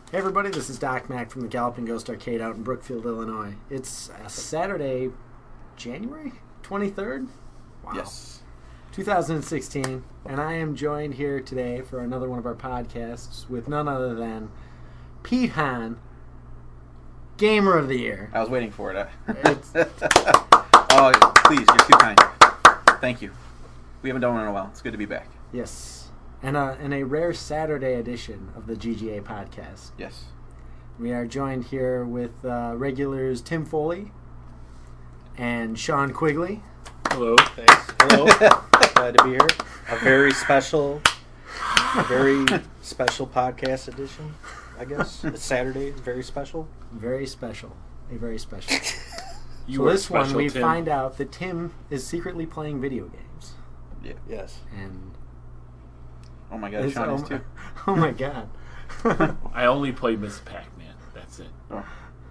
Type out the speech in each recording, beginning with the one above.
Hey everybody, this is Doc Mack from the Galloping Ghost Arcade out in Brookfield, Illinois. It's Saturday, January 23rd? Wow. Yes. 2016, and I am joined here today for another one of our podcasts with none other than Pete Hahn, Gamer of the Year. I was waiting for it. It's- Oh, please, you're too kind. Thank you. We haven't done one in a while. It's good to be back. Yes. And a rare Saturday edition of the GGA podcast. Yes. We are joined here with regulars Tim Foley and Sean Quigley. Hello. Thanks. Hello. Glad to be here. A very special podcast edition, I guess. It's Saturday. It's very special. Very special. Very special. You So were this one, special, we Tim. find out that Tim is secretly playing video games. Yeah. Yes. And Oh my God, Sean is too. oh my God. I only play Miss Pac-Man. That's it. Oh.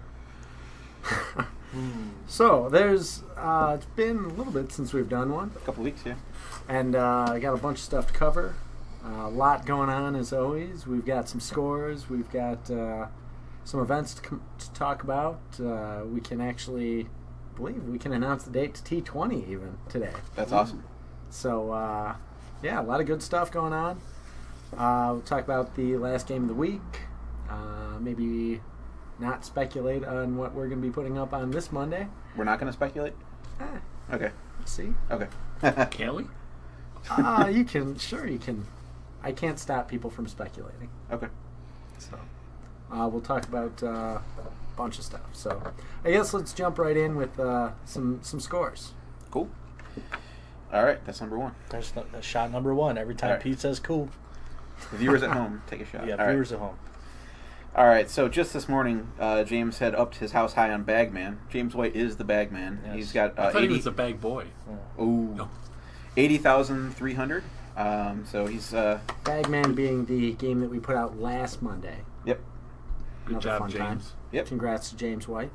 So there's it's been a little bit since we've done one, A couple weeks, yeah. and I got a bunch of stuff to cover. A lot going on as always. We've got some scores. We've got some events to talk about. We can actually believe we can announce the date to T20 even today. That's awesome. So yeah, a lot of good stuff going on. We'll talk about the last game of the week. Maybe not speculate on what we're going to be putting up on this Monday. We're not going to speculate? Okay. Let's see. Okay. Can we? You can. Sure, you can. I can't stop people from speculating. Okay. So we'll talk about a bunch of stuff. So I guess let's jump right in with some scores. Cool. All right, that's number one. That's shot number one. Every time All right. Pete says cool. The viewers at home, take a shot. Yeah, All right. viewers at home. All right, so just this morning, James had upped his house high on Bagman. James White is the Bagman. Yes. He's got I thought 80. he was a bag boy. Ooh. No. 80,300. So he's Bagman being the game that we put out last Monday. yep. Good Another job, fun time. James. Yep. Congrats to James White.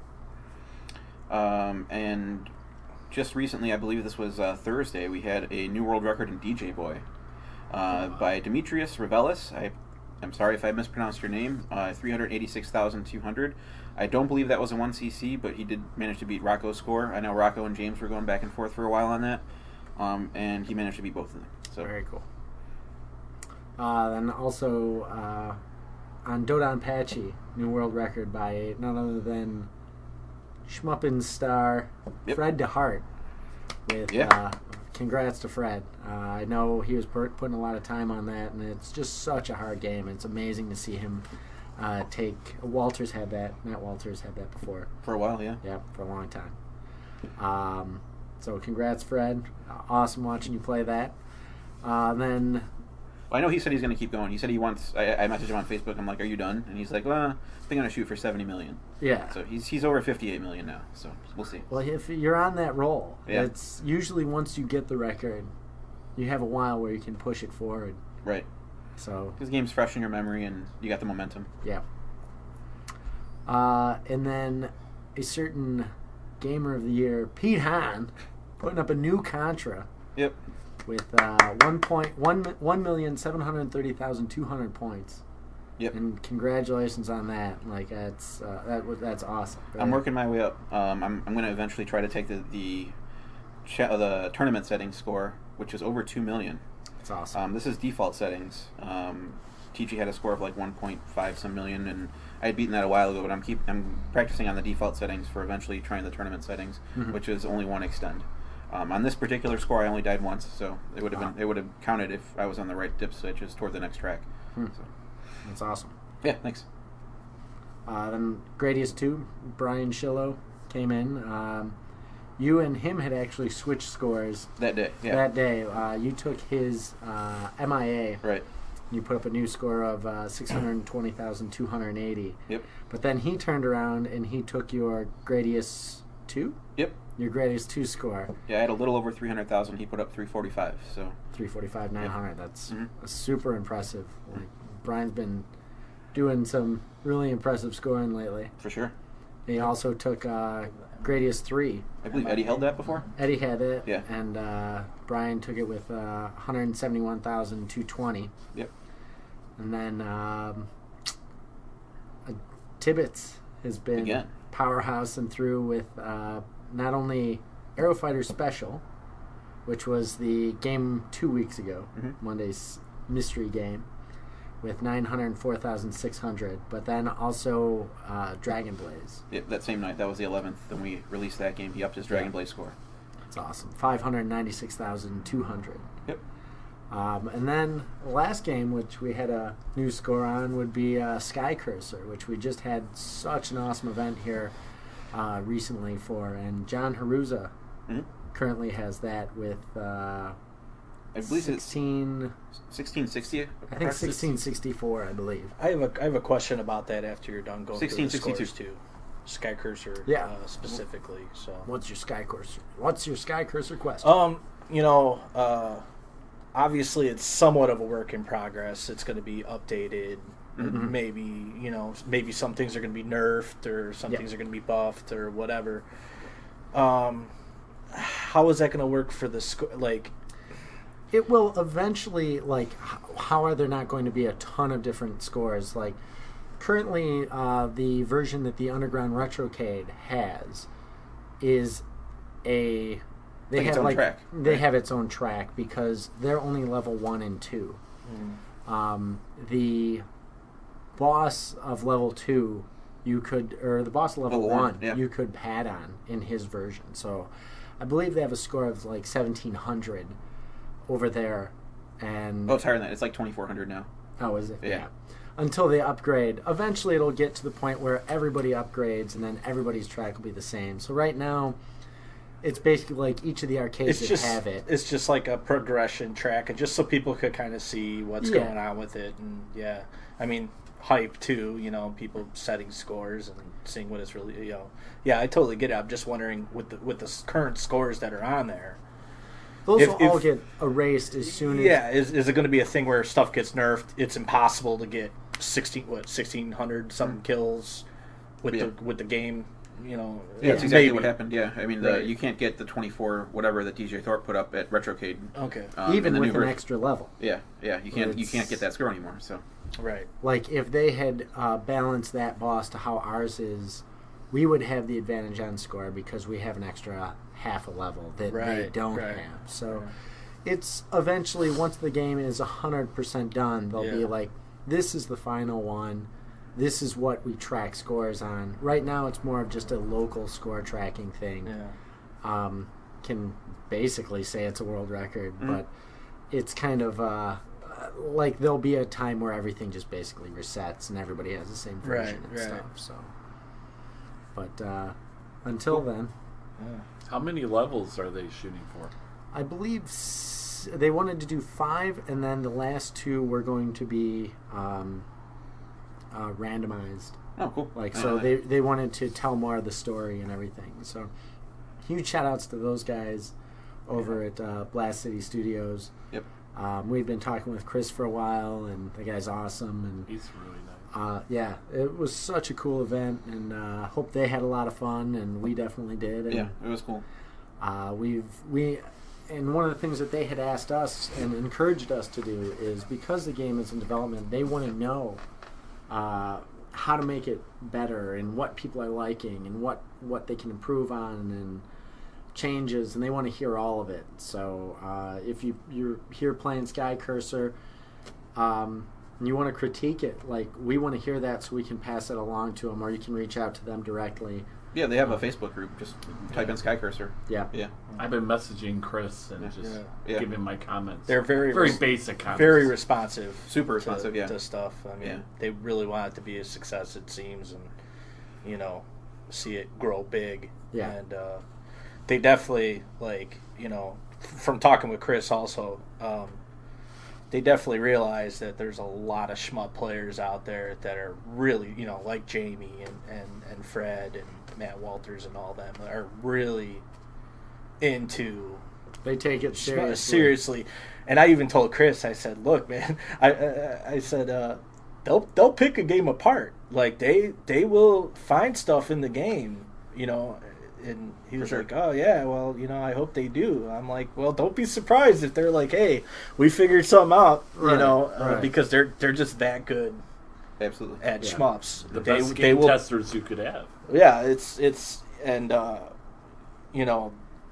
And just recently, I believe this was Thursday, we had a new world record in DJ Boy by Demetrius Revelis. I'm sorry if I mispronounced your name. 386,200. I don't believe that was a 1cc, but he did manage to beat Rocco's score. I know Rocco and James were going back and forth for a while on that, and he managed to beat both of them. So Very cool. Then also on Dodon Patchy, new world record by none other than Schmuppin's star Yep. Fred DeHart. With Yeah. congrats to Fred. I know he was putting a lot of time on that, and it's just such a hard game. It's amazing to see him take. Walters had that. Matt Walters had that before. for a while, yeah. Yeah, for a long time. So congrats, Fred. Awesome watching you play that. Then Well, I know he said he's going to keep going. He said he wants. I messaged him on Facebook. I'm like, "Are you done?" And he's like, "Well, I think I'm going to shoot for 70 million." yeah. So he's over 58 million now. So we'll see. Well, if you're on that roll, Yeah. it's usually once you get the record, you have a while where you can push it forward. Right. So, Because the game's fresh in your memory and you got the momentum. yeah. And then a certain Gamer of the Year, Pete Hahn, putting up a new Contra Yep. with 1,730,200 points. Yep. And congratulations on that. Like that's awesome. I'm working my way up. I'm going to eventually try to take the tournament settings score, which is over 2 million. It's awesome. This is default settings. TG had a score of like 1.5 some million, and I had beaten that a while ago. But I'm practicing on the default settings for eventually trying the tournament settings, which is only one extend. On this particular score, I only died once, so it would have counted if I was on the right dip switches toward the next track. So, That's awesome. yeah, thanks. Then Gradius 2, Brian Shillow came in. You and him had actually switched scores That day, yeah, that day. You took his MIA. right. You put up a new score of 620,280. Yep, But then he turned around and he took your Gradius 2? yep. Your Gradius 2 score, Yeah, I had a little over 300,000. He put up 345. So 345,900. That's Mhm. super impressive. Like, Brian's been doing some really impressive scoring lately. for sure. He also took Gradius 3. I believe Eddie held that before. Eddie had it, Yeah. and Brian took it with 171,220. Yep. And then Tibbetts has been Again. powerhousing through with not only Aerofighter Special, which was the game 2 weeks ago, Monday's mystery game, with 904,600, but then also Dragon Blaze. Yeah, that same night, that was the 11th, then we released that game. He upped his Dragon Blaze score. That's awesome. 596,200. Yep. And then the last game, which we had a new score on, would be Sky Cursor, which we just had such an awesome event here recently for. And John Haruza currently has that with I believe 1660. I think 1664, I believe. I have a question about that after you're done going through the 1662 scores too. Sky Cursor, specifically. So, What's your Sky Cursor question? Obviously it's somewhat of a work in progress. It's going to be updated. And maybe some things are going to be nerfed or some things are going to be buffed or whatever. How is that going to work for the like? It will eventually, like, how are there not going to be a ton of different scores? Like, currently, the version that the Underground Retrocade has is they have its own track because they're only level 1 and 2. The boss of level 2, the boss of level 1, you could pad on in his version. So, I believe they have a score of like 1,700 over there, and it's higher than that. It's like 2,400 now. Oh, is it? Yeah. Until they upgrade. Eventually, it'll get to the point where everybody upgrades, and then everybody's track will be the same. So right now, it's basically like each of the arcades have it. It's just like a progression track, and just so people could kind of see what's going on with it. And I mean, hype too. People setting scores and seeing what it's really. Yeah, I totally get it. I'm just wondering with the current scores that are on there. Those will all get erased as soon as... Yeah, is it going to be a thing where stuff gets nerfed? It's impossible to get 1,600 something kills with the game. Yeah, that's exactly what happened. Yeah, I mean, you can't get the 24 whatever that DJ Thorpe put up at Retrocade. Okay, even with an extra level. Yeah, you can't get that score anymore. So right, like if they had balanced that boss to how ours is, we would have the advantage on score because we have an extra half a level that they don't have. So it's eventually, once the game is 100% done, they'll be like, this is the final one. This is what we track scores on. Right now, it's more of just a local score tracking thing. Yeah. Can basically say it's a world record, but it's kind of like there'll be a time where everything just basically resets and everybody has the same version and stuff. So, but until then, how many levels are they shooting for? I believe they wanted to do 5, and then the last 2 were going to be randomized. Oh, cool. So they wanted to tell more of the story and everything. So huge shout outs to those guys over at Blast City Studios. Yep. We've been talking with Chris for a while, and the guy's awesome. And he's really nice. Yeah, it was such a cool event, and hope they had a lot of fun, and we definitely did. And, yeah, it was cool. And one of the things that they had asked us and encouraged us to do is, because the game is in development, they want to know how to make it better and what people are liking and what they can improve on and changes, and they want to hear all of it. So if you're here playing Sky Cursor and you want to critique it, like, we want to hear that so we can pass it along to them, or you can reach out to them directly. Yeah, they have a Facebook group. Just type in Sky Cursor. Yeah. I've been messaging Chris and just giving my comments. They're very basic comments. Very responsive. Super responsive, to stuff. I mean, they really want it to be a success, it seems, and, see it grow big. Yeah. And they definitely, from talking with Chris also, they definitely realize that there's a lot of shmup players out there that are really, like Jamie and Fred and Matt Walters and all them, are really into. They take it seriously. And I even told Chris, I said, "Look, man," I said, they'll pick a game apart. Like they will find stuff in the game, And he was like, "Oh yeah, well, I hope they do." I'm like, "Well, don't be surprised if they're like, hey, we figured something out, because they're just that good Absolutely. at Yeah. Shmups. The They best game will. testers you could have. Yeah, it's and you know,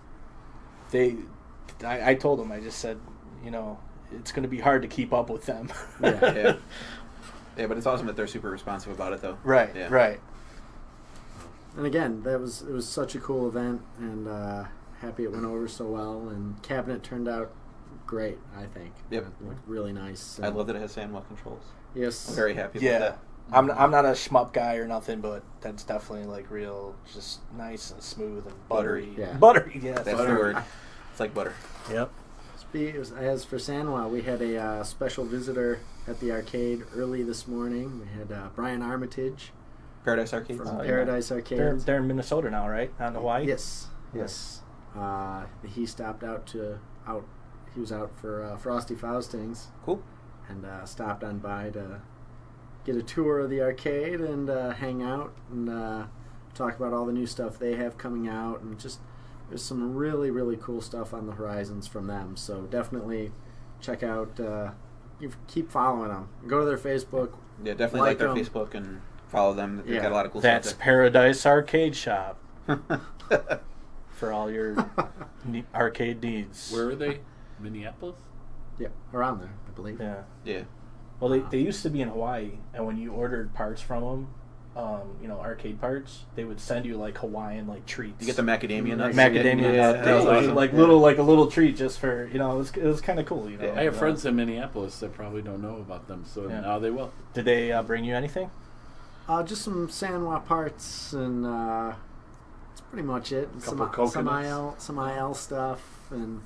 I told them, I just said, you know, it's going to be hard to keep up with them. Yeah. Yeah, but it's awesome that they're super responsive about it, though. Right, Yeah. right. And again, it was such a cool event, and happy it went over so well. And cabinet turned out great, I think. Yep. It looked really nice. I love that it has Sandwell controls. Yes. I'm very happy with Yeah. that. I'm not a shmup guy or nothing, but that's definitely like real, just nice and smooth and buttery. Buttery. Yeah. Buttery, yes. That's the word. It's like butter. Yep. As for Sanwa, we had a special visitor at the arcade early this morning. We had Brian Armitage Paradise Arcade. from Oh, yeah. Paradise They're, Arcade. they're in Minnesota now, right? Not in Hawaii? Yes, yes. He stopped he was out for Frosty Faustings Cool. and stopped on by to get a tour of the arcade and hang out and talk about all the new stuff they have coming out, and just there's some really, really cool stuff on the horizons from them. So definitely check out, you keep following them. Go to their Facebook. Yeah, definitely like their 'em. Facebook and follow them. They've Yeah. got a lot of cool That's stuff Paradise Arcade Shop there. for all your arcade needs. Where are they? Minneapolis? Yeah, around there, I believe. Yeah. Yeah. Well, they used to be in Hawaii, and when you ordered parts from them, you know, arcade parts, they would send you like Hawaiian like treats. You get the macadamia nuts. macadamia Yeah, nuts, that was awesome. like a little treat just for, you know, it was kind of cool, you know. Yeah. I have friends in Minneapolis that probably don't know about them, so Yeah. now they will. Did they bring you anything? Just some Sanwa parts, and that's pretty much it. And Couple some coconuts. IL stuff, and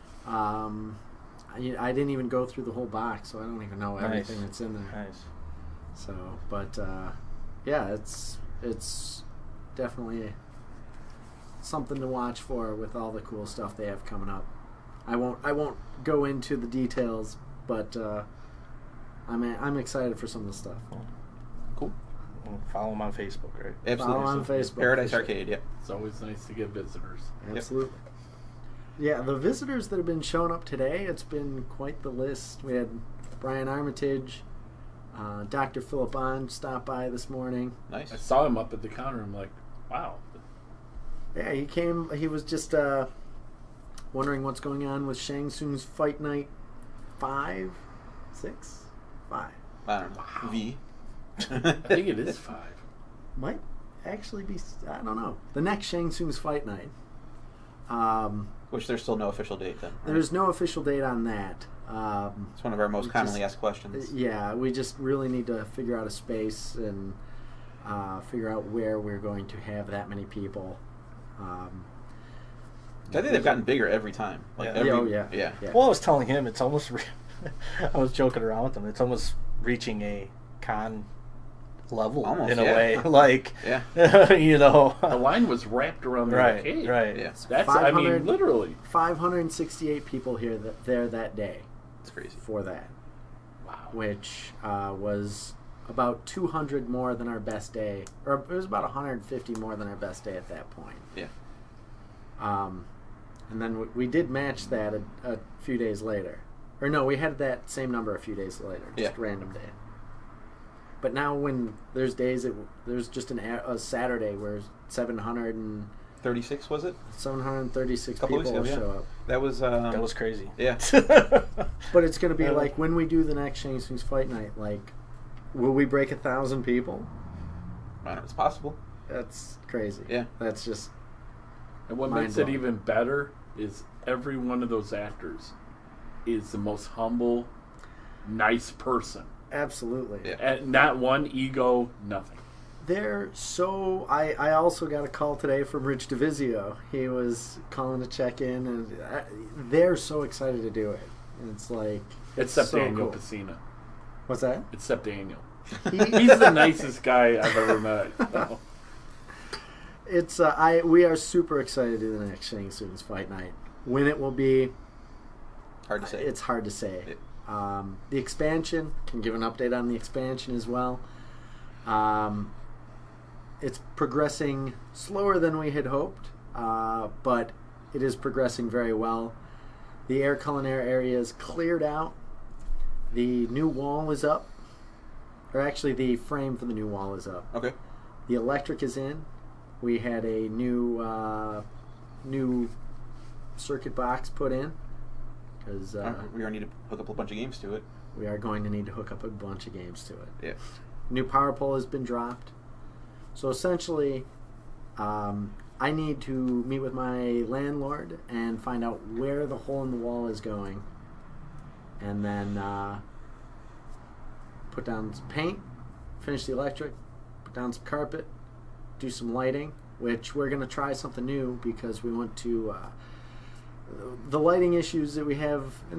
I didn't even go through the whole box, so I don't even know everything that's in there. Nice. So, but yeah, it's definitely something to watch for with all the cool stuff they have coming up. I won't go into the details, but I'm excited for some of the stuff. Cool. Well, follow them on Facebook, right? Absolutely. Follow on Facebook, Paradise for sure. Arcade, yeah. It's always nice to get visitors. Absolutely. Yeah, the visitors that have been showing up today, it's been quite the list. We had Brian Armitage, Dr. Philip Bond stopped by this morning. Nice. I saw him up at the counter. I'm like, wow. Yeah, he came. He was just wondering what's going on with Shang Tsung's Fight Night 5, 6, 5. I don't know. V. I think it is 5. Might actually be. I don't know. The next Shang Tsung's Fight Night. Which there's still no official date then. Right? There's no official date on that. It's one of our most we commonly just- asked questions. Yeah, we just really need to figure out a space and figure out where we're going to have that many people. I think they've gotten bigger every time. Like Yeah. every, Oh, yeah. yeah. Yeah. Well, I was telling him it's almost. I was joking around with him. It's almost reaching a con level Almost, in a yeah. way, like Yeah. you know. The line was wrapped around the Right, arcade. right. Yeah. That's, I 500 mean, literally. 568 people there that day It's crazy. for that, Wow. which was about 200 more than our best day, or it was about 150 more than our best day at that point. Yeah. And then we did match that a few days later. Or no, we had that same number a few days later, just Yeah. random day. But now when there's days there's just a Saturday where 36 was it? 736 Couple people will weeks ago, show yeah. up. That was. That was crazy. Yeah. But it's going to be Yeah. like when we do the next Shang Tsung's Fight Night, like, will we break 1,000 people? I don't know. It's possible. That's crazy. Yeah. That's just And what makes it Mind-blowing. even better is every one of those actors is the most humble, nice person. absolutely. Yeah. And not one ego, nothing. They're so. I also got a call today from Rich DeVizio. He was calling to check in, and they're so excited to do it. And it's like Except so Daniel cool. Pacina. What's that? Except Daniel. He- He's the nicest guy I've ever met. So. It's we are super excited to do the next Shang Tsung's Fight Night. When it will be, Hard to say. it's hard to say. The expansion, can give an update on the expansion as well. It's progressing slower than we had hoped, but it is progressing very well. The Air Culinaire area is cleared out. The new wall is up. or actually the frame for the new wall is up. Okay. The electric is in. We had a new circuit box put in because We're going to need to hook up a bunch of games to it. we are going to need to hook up a bunch of games to it. Yeah. New power pole has been dropped. So essentially, I need to meet with my landlord and find out where the hole in the wall is going. And then put down some paint, finish the electric, put down some carpet, do some lighting, which we're going to try something new because we want to... the lighting issues that we have, and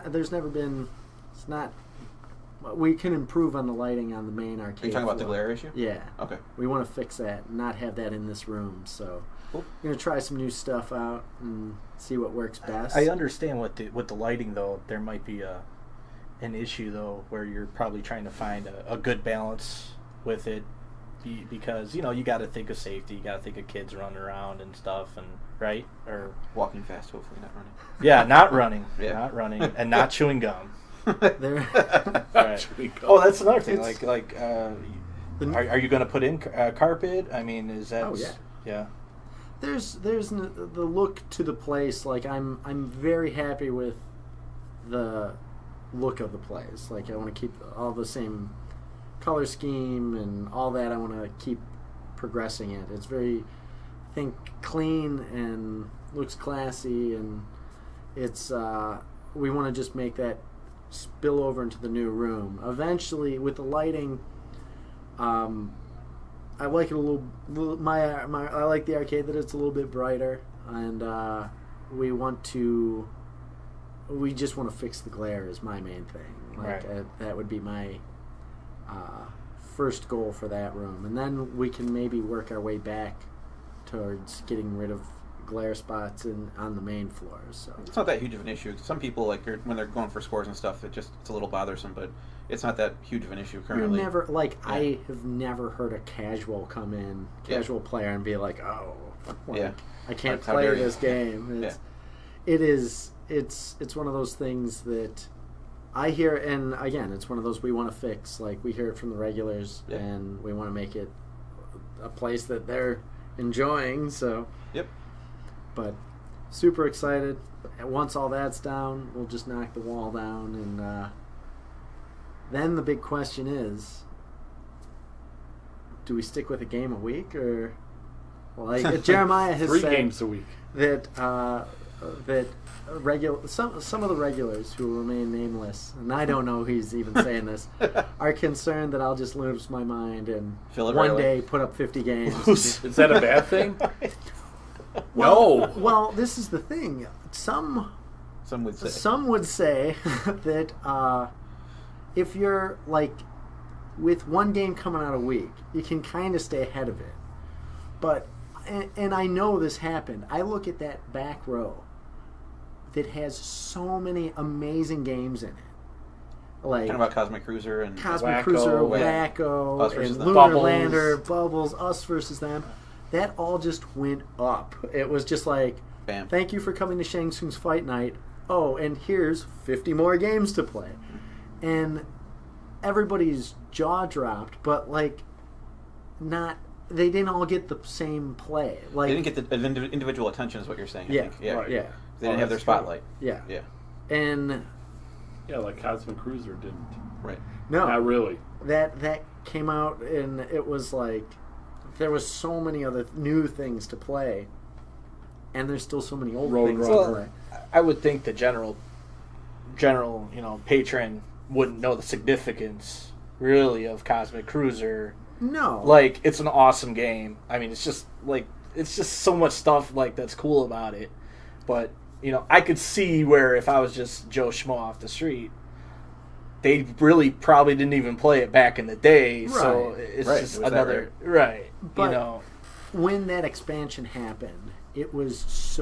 we can improve on the lighting on the main arcade. Are you talking about the floor. glare issue? Yeah. Okay. We want to fix that and not have that in this room. So Cool. we're going to try some new stuff out and see what works best. I understand with the lighting though. There might be an issue though where you're probably trying to find a good balance with it because you got to think of safety. You got to think of kids running around and stuff, and right or Walking fast, hopefully not running. yeah, not running, Yeah. not running, and not chewing gum. There, Right. Oh, that's another thing. It's- Are you going to put in carpet? I mean, is that? Oh, yeah. Yeah. there's the look to the place. Like I'm very happy with the look of the place. Like I want to keep all the same color scheme and all that. I want to keep progressing it. It's very, I think, clean and looks classy, and it's we want to just make that spill over into the new room. Eventually, with the lighting, I like it a little. I like the arcade that it's a little bit brighter, and we just want to fix the glare is my main thing. Like Right. that would be my first goal for that room, and then we can maybe work our way back towards getting rid of glare spots on the main floor. So It's not that huge of an issue. Some people, when they're going for scores and stuff, it's a little bothersome, but it's not that huge of an issue currently. I have never heard a casual player and be like, oh, Yeah. I can't How play dare you. this game. It's one of those things that I hear, and again, it's one of those we want to fix. Like we hear it from the regulars, Yeah. and we want to make it a place that they're enjoying. So, Yep. but super excited. And once all that's down, we'll just knock the wall down, and then the big question is, do we stick with a game a week, or like Jeremiah has 3 said games a week. that some of the regulars who will remain nameless, and I don't know who's even saying this, are concerned that I'll just lose my mind and Fill it one early. day put up 50 games. Is that a bad thing? Well, No. Well, this is the thing. Some would say. Some would say that if you're like with one game coming out a week, you can kind of stay ahead of it. But and I know this happened. I look at that back row that has so many amazing games in it. Like Talking about Cosmic Cruiser and Cosmic Wacko, Cruiser, yeah. Wacko, Us versus and them. Lunar Bubbles. Lander, Bubbles, Us versus Them. That all just went up. It was just like, Bam. thank you for coming to Shang Tsung's Fight Night. Oh, and here's 50 more games to play. And everybody's jaw dropped, but like, they didn't all get the same play. Like, They didn't get the individual attention, is what you're saying. I Yeah, think. Yeah. right. yeah, They didn't have their that's true. spotlight. yeah. Yeah. And Yeah, like Cosmic Cruiser didn't. Right. no, Not really. that came out, and it was like there was so many other new things to play, and there's still so many old Road things Runner. to play. I would think the general patron wouldn't know the significance really of Cosmic Cruiser. No, Like, it's an awesome game. I mean, it's just so much stuff like that's cool about it. But I could see where if I was just Joe Schmo off the street, they really probably didn't even play it back in the day. So Right. it's Right. just It was that another right. But- when that expansion happened, it was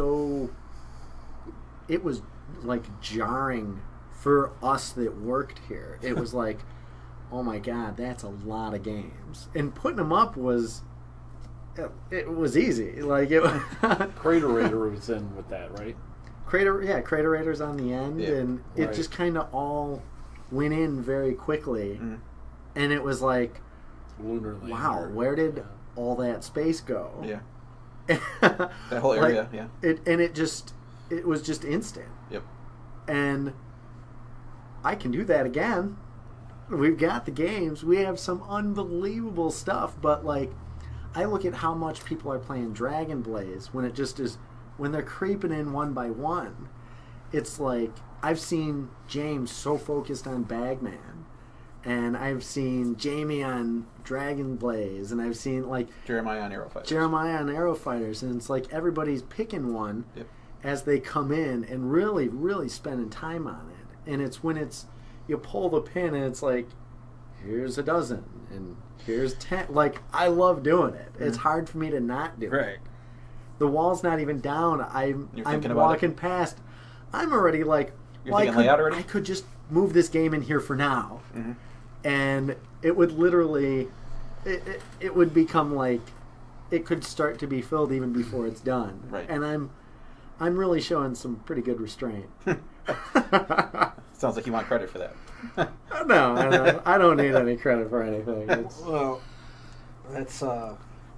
like jarring for us that worked here. It was like, oh my god, that's a lot of games, and putting them up was easy. Like it Crater Raider was in with that, right? Crater Raiders on the end, Yeah. and it Right. just kind of all went in very quickly. Mhm. and it was like, Lunar lander. wow, where did all that space go? Yeah. That whole area, yeah. It was just instant. Yep. And I can do that again. We've got the games. We have some unbelievable stuff, but like, I look at how much people are playing Dragon Blaze when it just is, when they're creeping in one by one. It's like, I've seen James so focused on Bagman, and I've seen Jamie on Dragon Blaze, and I've seen like Jeremiah on Arrow Fighters. Arrow Fighters, and it's like everybody's picking one Yep. as they come in and really, really spending time on it. And it's when you pull the pin and it's like, here's a dozen and here's 10. Like, I love doing it. It's hard for me to not do it. Right. The wall's not even down. I'm thinking about walking past. I'm already like, You're thinking layout already? I could just move this game in here for now. Mm-hmm. And it would literally, it would become like, it could start to be filled even before it's done. Right. And I'm really showing some pretty good restraint. Sounds like you want credit for that. No, I don't need any credit for anything. Well, that's I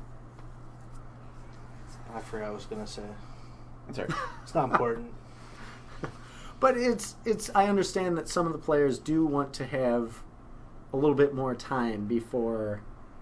forgot what I was gonna say. That's all right. It's not important. But it's. I understand that some of the players do want to have a little bit more time before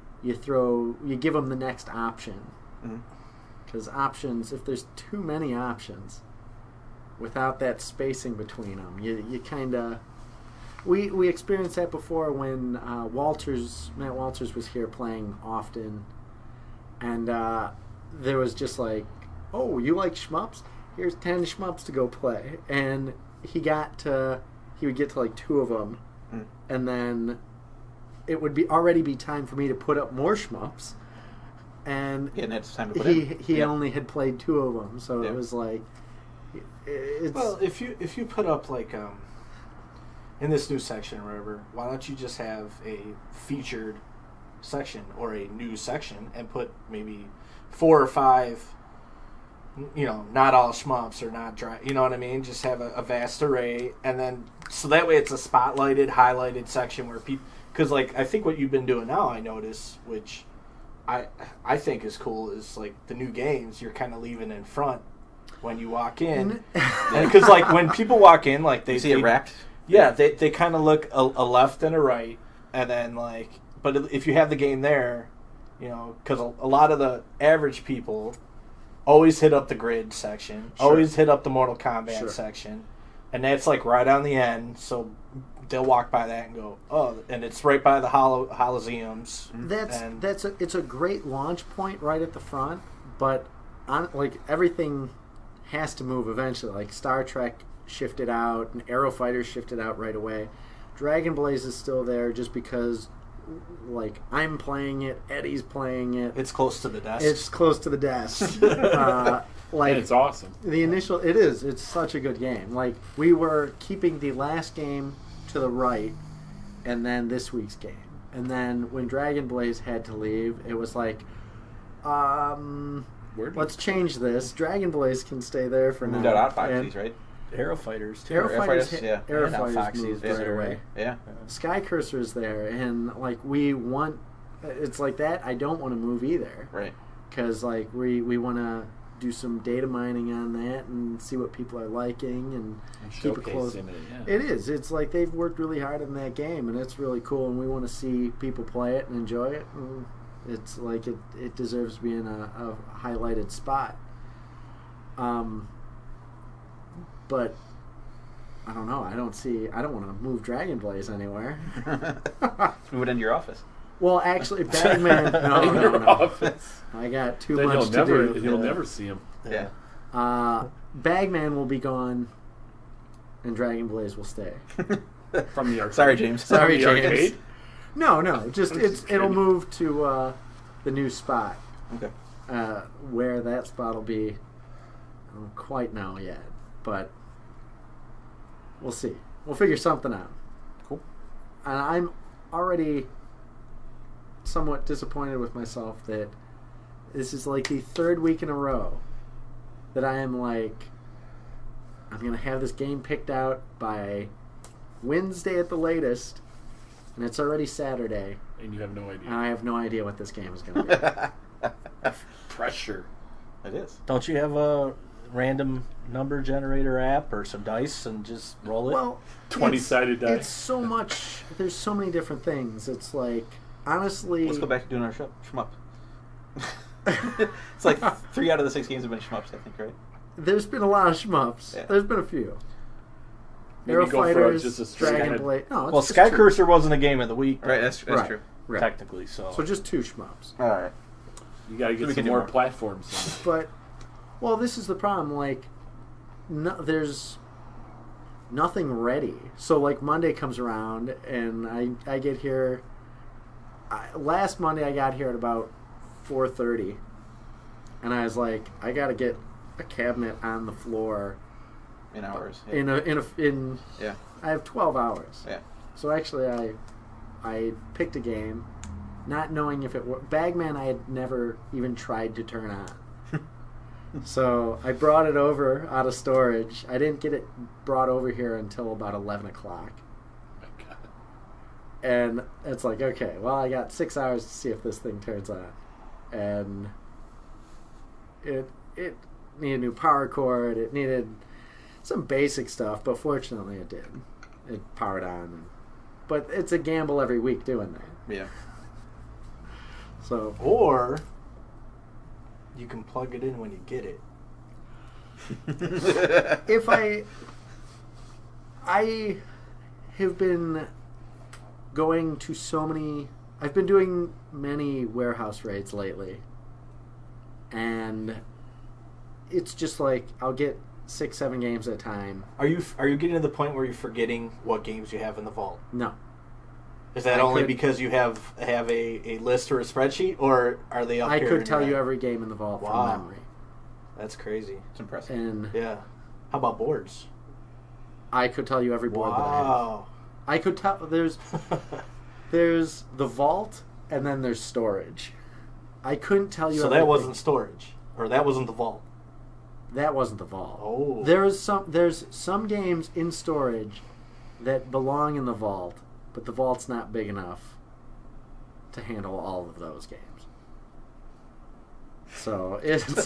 you give them the next option. Mm-hmm. Because options, if there's too many options, without that spacing between them, you kind of. We experienced that before when Matt Walters was here playing often, and there was just like, oh, you like shmups? Here's 10 shmups to go play, and he would get to like 2 of them, and then it would already be time for me to put up more shmups, and it's time to put in. he only had played 2 of them, so Yeah. it was like, it's Well, if you put up like in this new section or whatever, why don't you just have a featured section or a new section and put maybe 4 or 5, not all shmups or not dry, you know what I mean? Just have a vast array, and then so that way it's a spotlighted, highlighted section where people, because like I think what you've been doing now, I notice, which I think is cool, is like the new games you're kind of leaving in front when you walk in, because like when people walk in, like they see it wrapped. Yeah, they kind of look a left and a right, and then like, but if you have the game there, because a lot of the average people always hit up the grid section, always hit up the Mortal Kombat section, and that's like right on the end, so they'll walk by that and go, oh, and it's right by the Holoseums. It's a great launch point right at the front, but like everything has to move eventually. Like Star Trek shifted out, and Arrow Fighters shifted out right away. Dragon Blaze is still there just because, like, I'm playing it, Eddie's playing it. It's close to the desk. It's close to the desk. Like, and it's awesome. It's such a good game. Like, we were keeping the last game to the right, and then this week's game. And then when Dragon Blaze had to leave, it was like, let's change this. Dragon Blaze can stay there for now. Moved out Odd Foxes, right? Arrow Fighters too. Arrow Fighters Foxes moved right away. Yeah. Sky Cursor's there, and like it's like that. I don't want to move either, Right. because like we want to do some data mining on that and see what people are liking and keep it close. It is. It's like they've worked really hard on that game, and it's really cool. And we want to see people play it and enjoy it. And it's like it deserves to be in a highlighted spot. But I don't know. I don't want to move Dragon Blaze anywhere. Move it into your office. Well, actually, Bagman. In your office. I got too Then much to do. You'll never see him. Yeah. Bagman will be gone, and Dragon Blaze will stay. From the arcade. Sorry, James. Sorry, the James. arcade? No. Just it'll move to the new spot. Okay. Where that spot will be, I don't quite know yet, but we'll see. We'll figure something out. Cool. And I'm already somewhat disappointed with myself that this is like the 3rd week in a row that I am like, I'm going to have this game picked out by Wednesday at the latest, and it's already Saturday, And you have no and idea. I have no idea what this game is going to be. Pressure. It is. Don't you have a random number generator app or some dice and just roll it? Well, 20-sided die. It's so much. There's so many different things. It's like, honestly, Let's go back to doing our shmup. It's like 3 out of the 6 games have been shmups, I think, right? there's been a lot of shmups. Yeah. There's been a few. Maybe Aero go for Fighters, just a straight Dragon ahead. Blade. No, it's well, just Sky two. Cruiser wasn't a game of the week, Right, that's Right. true. Right. technically. So just 2 shmups. All right. You got to So get we can some do more more. platforms. But, well, this is the problem. Like, no, there's nothing ready. So, like, Monday comes around, and I get here. Last Monday, I got here at about 4:30, and I was like, I got to get a cabinet on the floor In hours. Yeah. in Yeah. I have 12 hours. Yeah. So actually, I picked a game, not knowing if it worked. Bagman I had never even tried to turn on. So I brought it over out of storage. I didn't get it brought over here until about 11 o'clock. My God. And it's like, okay, well, I got 6 hours to see if this thing turns on. And it needed a new power cord. It needed some basic stuff, but fortunately it did. It powered on. But it's a gamble every week doing that. Yeah. So, or you can plug it in when you get it. if I have been going to so many... I've been doing many warehouse raids lately. And it's just like, I'll get 6-7 games at a time. Are you getting to the point where you're forgetting what games you have in the vault? No. Is that I only could- because you have a list or a spreadsheet, or are they up I here could in tell your you head? every game in the vault Wow. from memory. That's crazy. It's impressive. And Yeah. How about boards? I could tell you every board that I have. Wow. I could tell... There's the vault, and then there's storage. I couldn't tell you So everything. that wasn't storage, or that wasn't the vault. That wasn't the vault. Oh. There's some games in storage that belong in the vault, but the vault's not big enough to handle all of those games. So it's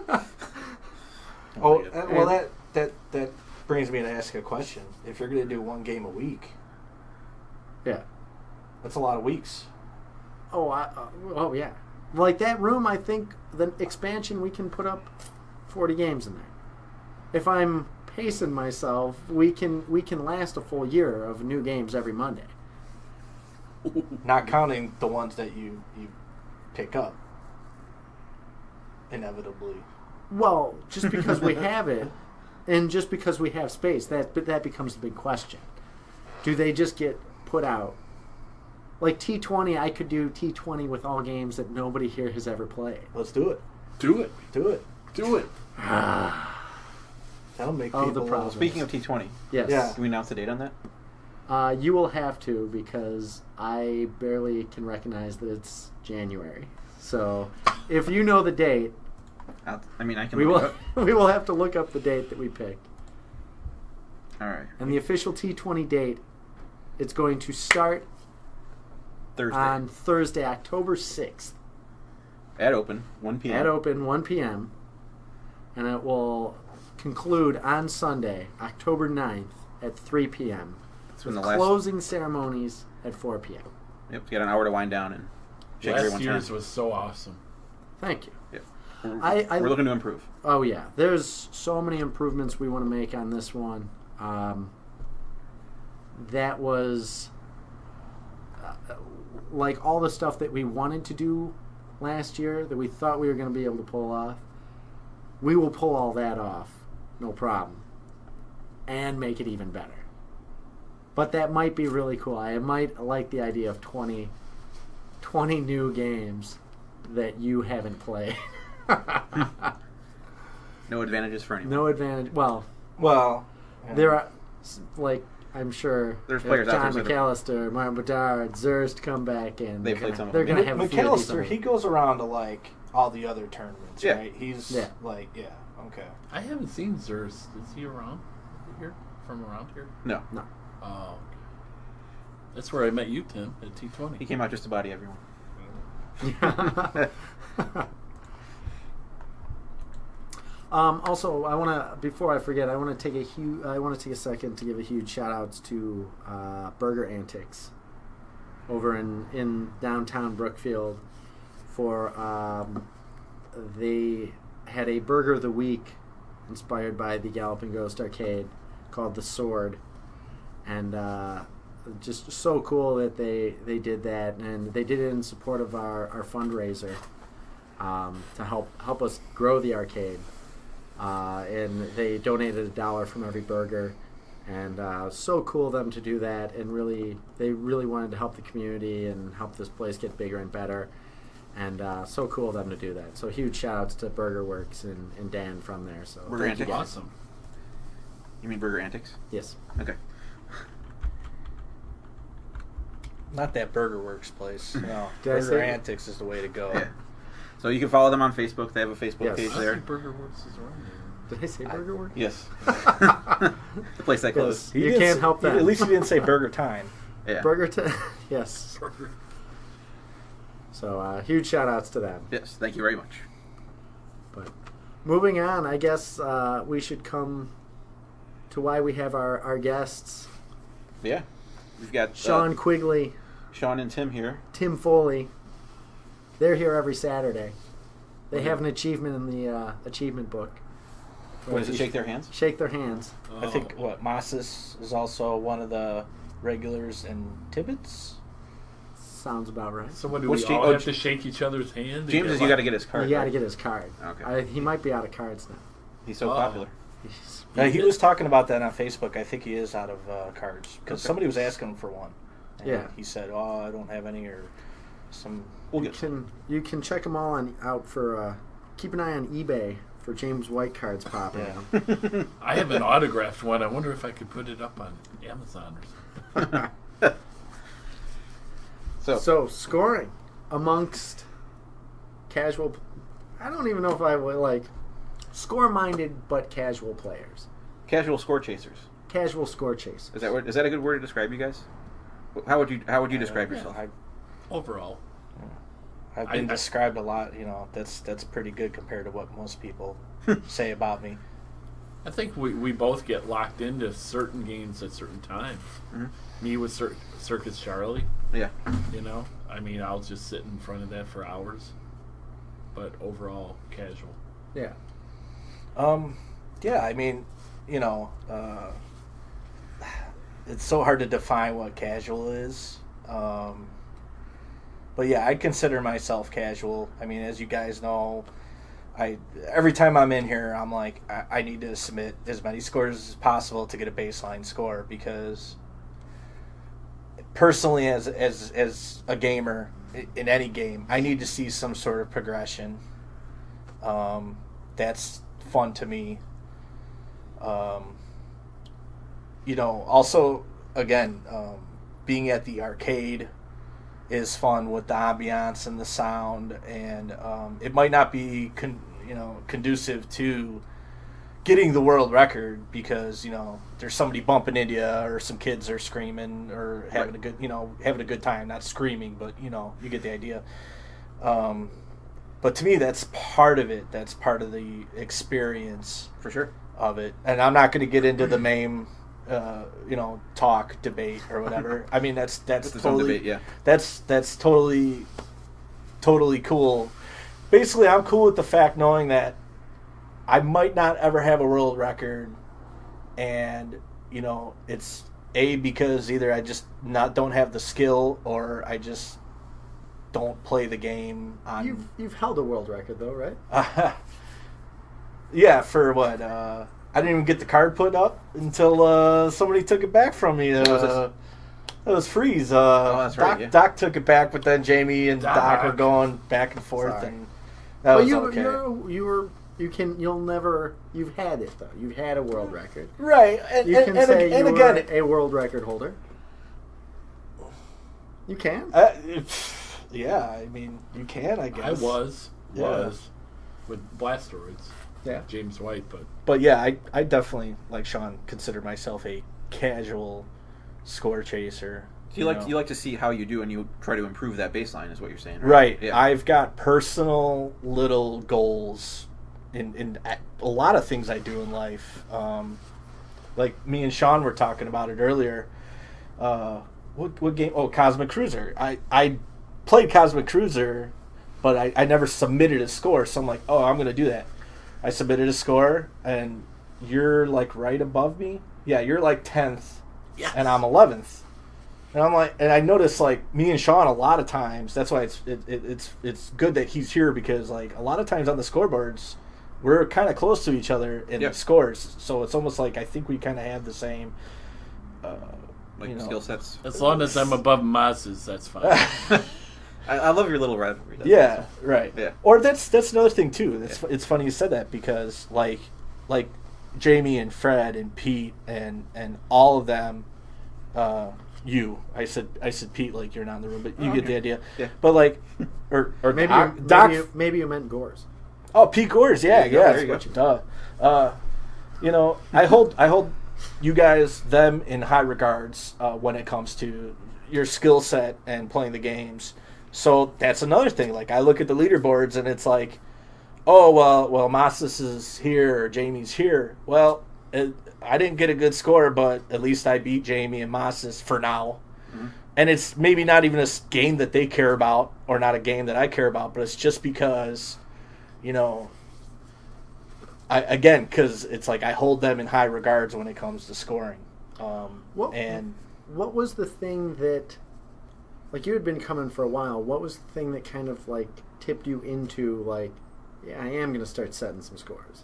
Oh, my God. well, that brings me to ask a question. If you're going to do one game a week, yeah. that's a lot of weeks. Oh yeah. Like that room, I think the expansion we can put up 40 games in there. If I'm pacing myself, we can last a full year of new games every Monday. Not counting the ones that you pick up. Inevitably. Well, just because we have it, and just because we have space, that becomes the big question. Do they just get put out? Like T20, I could do T20 with all games that nobody here has ever played. Let's do it. Do it. Do it. Do it. That'll make Oh, people... the problem. Speaking of T20, Yes. Yeah. can we announce the date on that? You will have to, because I barely can recognize that it's January. So, if you know the date, I can we look will it up. we will have to look up the date that we picked. All right. And the official T20 date, it's going to start Thursday. on Thursday, October 6th. At open, 1 p.m. At open, 1 p.m. And it will conclude on Sunday, October 9th at 3 p.m. That's when with the last. closing ceremonies at 4 p.m. Yep, you got an hour to wind down and shake Last everyone's year's hand. was so awesome. Thank you. Yep. I- We're looking to improve. Oh, yeah. There's so many improvements we want to make on this one. That was like all the stuff that we wanted to do last year that we thought we were going to be able to pull off. We will pull all that off, no problem, and make it even better. But that might be really cool. I might like the idea of 20 new games that you haven't played. No advantages for anyone. No advantage. Well, Well, yeah. there are, like, I'm sure There's if players out John there that are- McAllister, Martin Bedard, Zurst come back in. They've played some of They're them. going to have a few of these McAllister, on he them. goes around to like all the other tournaments, Yeah. right? He's Yeah. like, yeah, okay. I haven't seen Zers. Is he around here? From around here? No. No. Oh. That's where I met you, Tim, at He T20. came out just to body everyone. Also, I want to before I forget, I want to take a second to give a huge shout outs to Burger Antics over in downtown Brookfield for they had a burger of the week inspired by the Galloping Ghost arcade called The Sword, and just so cool that they did that, and they did it in support of our fundraiser to help us grow the arcade. And they donated $1 from every burger, and so cool of them to do that. And they really wanted to help the community and help this place get bigger and better. And so cool of them to do that. So huge shout outs to Burger Works and Dan from there. So Burger thank you Antics? guys. Awesome. You mean Burger Antics? Yes. Okay. Not that Burger Works place. No, Did I Burger say- Antics is the way to go. Yeah. So you can follow them on Facebook. They have a Facebook Yes. page I there. think Burger Works is around here. Did I say Burger Works? Yes. The place that closed. You didn't can't s- help that. At least you didn't say Burger Time. Yeah. Yes. Burger. So huge shout outs to them. Yes. Thank you very much. But moving on, I guess we should come to why we have our guests, Yeah. We've got Sean Quigley, Sean and Tim here. Tim Foley. They're here every Saturday. They have an achievement in the achievement book. What is it? Shake their hands. Shake their hands. I think Massis is also one of the regulars, and Tibbetts. Sounds about right. So what do What's we James- all have to shake each other's hand? to James get is you got to get his card. You got to right? get his card. Okay. He might be out of cards now. He's so Oh. popular. He was talking about that on Facebook. I think he is out of cards because Okay. somebody was asking him for one. And Yeah. he said, "Oh, I don't have any," or some. We'll You get some. can check them all out for. Keep an eye on eBay for James White cards popping Yeah. out. I have an autographed one. I wonder if I could put it up on Amazon or something. So scoring amongst casual. I don't even know if I would like score-minded but casual players. Casual score chasers. Casual score chase. Is that a good word to describe you guys? How would you describe yourself? Overall, I've been described a lot. You know, that's pretty good compared to what most people say about me. I think we both get locked into certain games at certain times. Mhm. Me with Circus Charlie, Yeah. you know. I mean, I'll just sit in front of that for hours. But overall, casual. Yeah. Yeah, I mean, you know, it's so hard to define what casual is. But yeah, I consider myself casual. I mean, as you guys know, every time I'm in here, I'm like, I need to submit as many scores as possible to get a baseline score, because personally, as a gamer in any game, I need to see some sort of progression. That's fun to me. You know, also, again, being at the arcade is fun with the ambiance and the sound, and it might not be conducive to getting the world record, because there's somebody bumping into you, or some kids are screaming or having a good time, not screaming, but you get the idea. But to me, that's part of it. That's part of the experience For sure. of it. And I'm not going to get into the MAME, talk, debate, or whatever. I mean, that's It's its own totally debate, yeah. that's totally cool. Basically, I'm cool with the fact knowing that I might not ever have a world record, and it's because either I just don't have the skill, or I just don't play the game on. You've held a world record though, right? Yeah, for what? I didn't even get the card put up until somebody took it back from me. What was this? It was Freeze. that's right, Doc, yeah. Doc took it back, but then Jamie and Doc Doc. were going back and forth, Sorry. and that But was okay. you've had it though. You've had a world record. Right, and You can say you were again, a world record holder. You can. yeah, I mean, you can, I guess. I was Yeah. with Blastoids, Yeah. James White, But yeah, I definitely, like Sean, consider myself a casual score chaser. So you like to see how you do, and you try to improve that baseline, is what you're saying, right? Right. Yeah. I've got personal little goals in a lot of things I do in life. Like me and Sean were talking about it earlier. What game? Oh, Cosmic Cruiser. I played Cosmic Cruiser, but I never submitted a score. So I'm like, oh, I'm going to do that. I submitted a score, and you're like right above me. Yeah, you're like 10th, Yes. and I'm 11th. And I'm like, and I notice like me and Sean a lot of times. That's why it's good that he's here, because like a lot of times on the scoreboards, we're kind of close to each other in the scores. So it's almost like I think we kind of have the same, skill sets. As long as I'm above Maz's, that's fine. I love your little rivalry. Yeah, right. Yeah. Or that's another thing too. It's funny you said that, because like Jamie and Fred and Pete and all of them. I said Pete, like you're not in the room, but you get the idea. Yeah. But like, or Maybe Doc. maybe you meant Gores. Oh, Pete Gores, yeah. There you go. Duh. I hold you guys, them in high regards when it comes to your skill set and playing the games. So that's another thing. Like I look at the leaderboards and it's like, oh well, Masas is here or Jamie's here. Well, I didn't get a good score, but at least I beat Jamie and Masas for now. Mm-hmm. And it's maybe not even a game that they care about, or not a game that I care about, but it's just because, because it's like I hold them in high regards when it comes to scoring. What was the thing that, like, you had been coming for a while? What was the thing that kind of like tipped you into like, yeah, I am going to start setting some scores?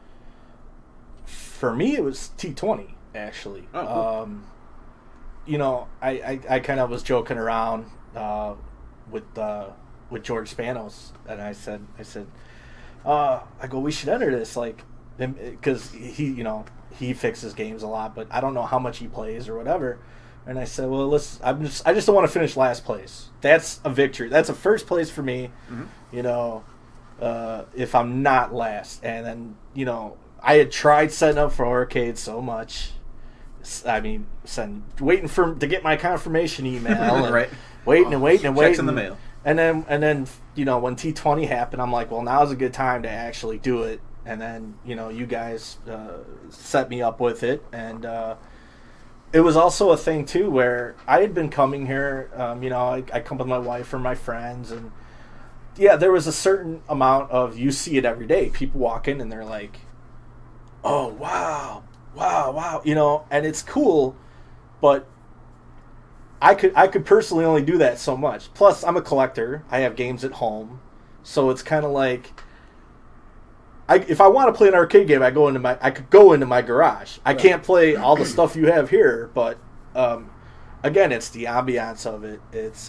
For me, it was T20 actually. Oh, cool. I kind of was joking around with George Spanos, and I said, I go, we should enter this, like, because he fixes games a lot, but I don't know how much he plays or whatever. And I said, well, I just don't want to finish last place. That's a victory. That's a first place for me. Mm-hmm. If I'm not last, and then I had tried setting up for Arcade so much. I mean, waiting to get my confirmation email, right? Waiting. Checks in the mail. And then when T20 happened, I'm like, well, now's a good time to actually do it. And then you guys set me up with it, and it was also a thing too where I had been coming here. I come with my wife or my friends, and yeah, there was a certain amount of, you see it every day. People walk in and they're like, oh wow, and it's cool, but I could personally only do that so much. Plus, I'm a collector. I have games at home, so it's kind of like, if I want to play an arcade game, I could go into my garage. I can't play all the stuff you have here, but again, it's the ambiance of it. It's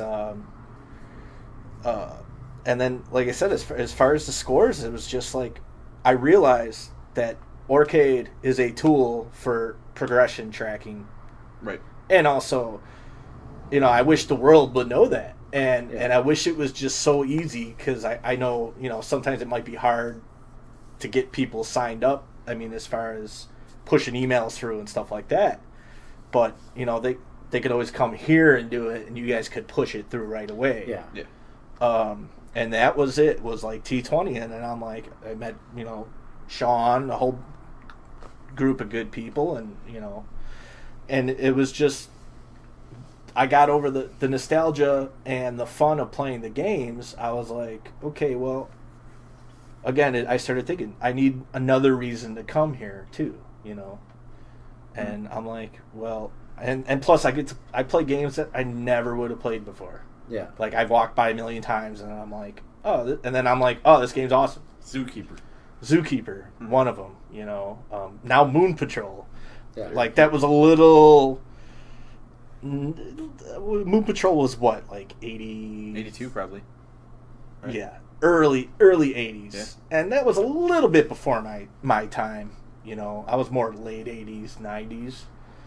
and then, like I said, as far as the scores, it was just like I realized that Arcade is a tool for progression tracking, right? And also, I wish the world would know that, and I wish it was just so easy, because I know sometimes it might be hard to get people signed up. I mean, as far as pushing emails through and stuff like that, but they could always come here and do it, and you guys could push it through right away. Yeah. And that was it. Was like T20, and then I'm like, I met Sean, a whole group of good people, and it was just, I got over the nostalgia and the fun of playing the games. I was like, okay, well, again, I started thinking, I need another reason to come here too, and I'm like, well, and plus I play games that I never would have played before. Yeah. Like, I've walked by a million times, and I'm like, oh, and then I'm like, oh, this game's awesome. Zookeeper, Mm-hmm. One of them, now Moon Patrol. Yeah. Like, that was a little, Moon Patrol was what, like 82 probably. Right? Yeah, early 80s. Yeah. And that was a little bit before my time, I was more late 80s, 90s.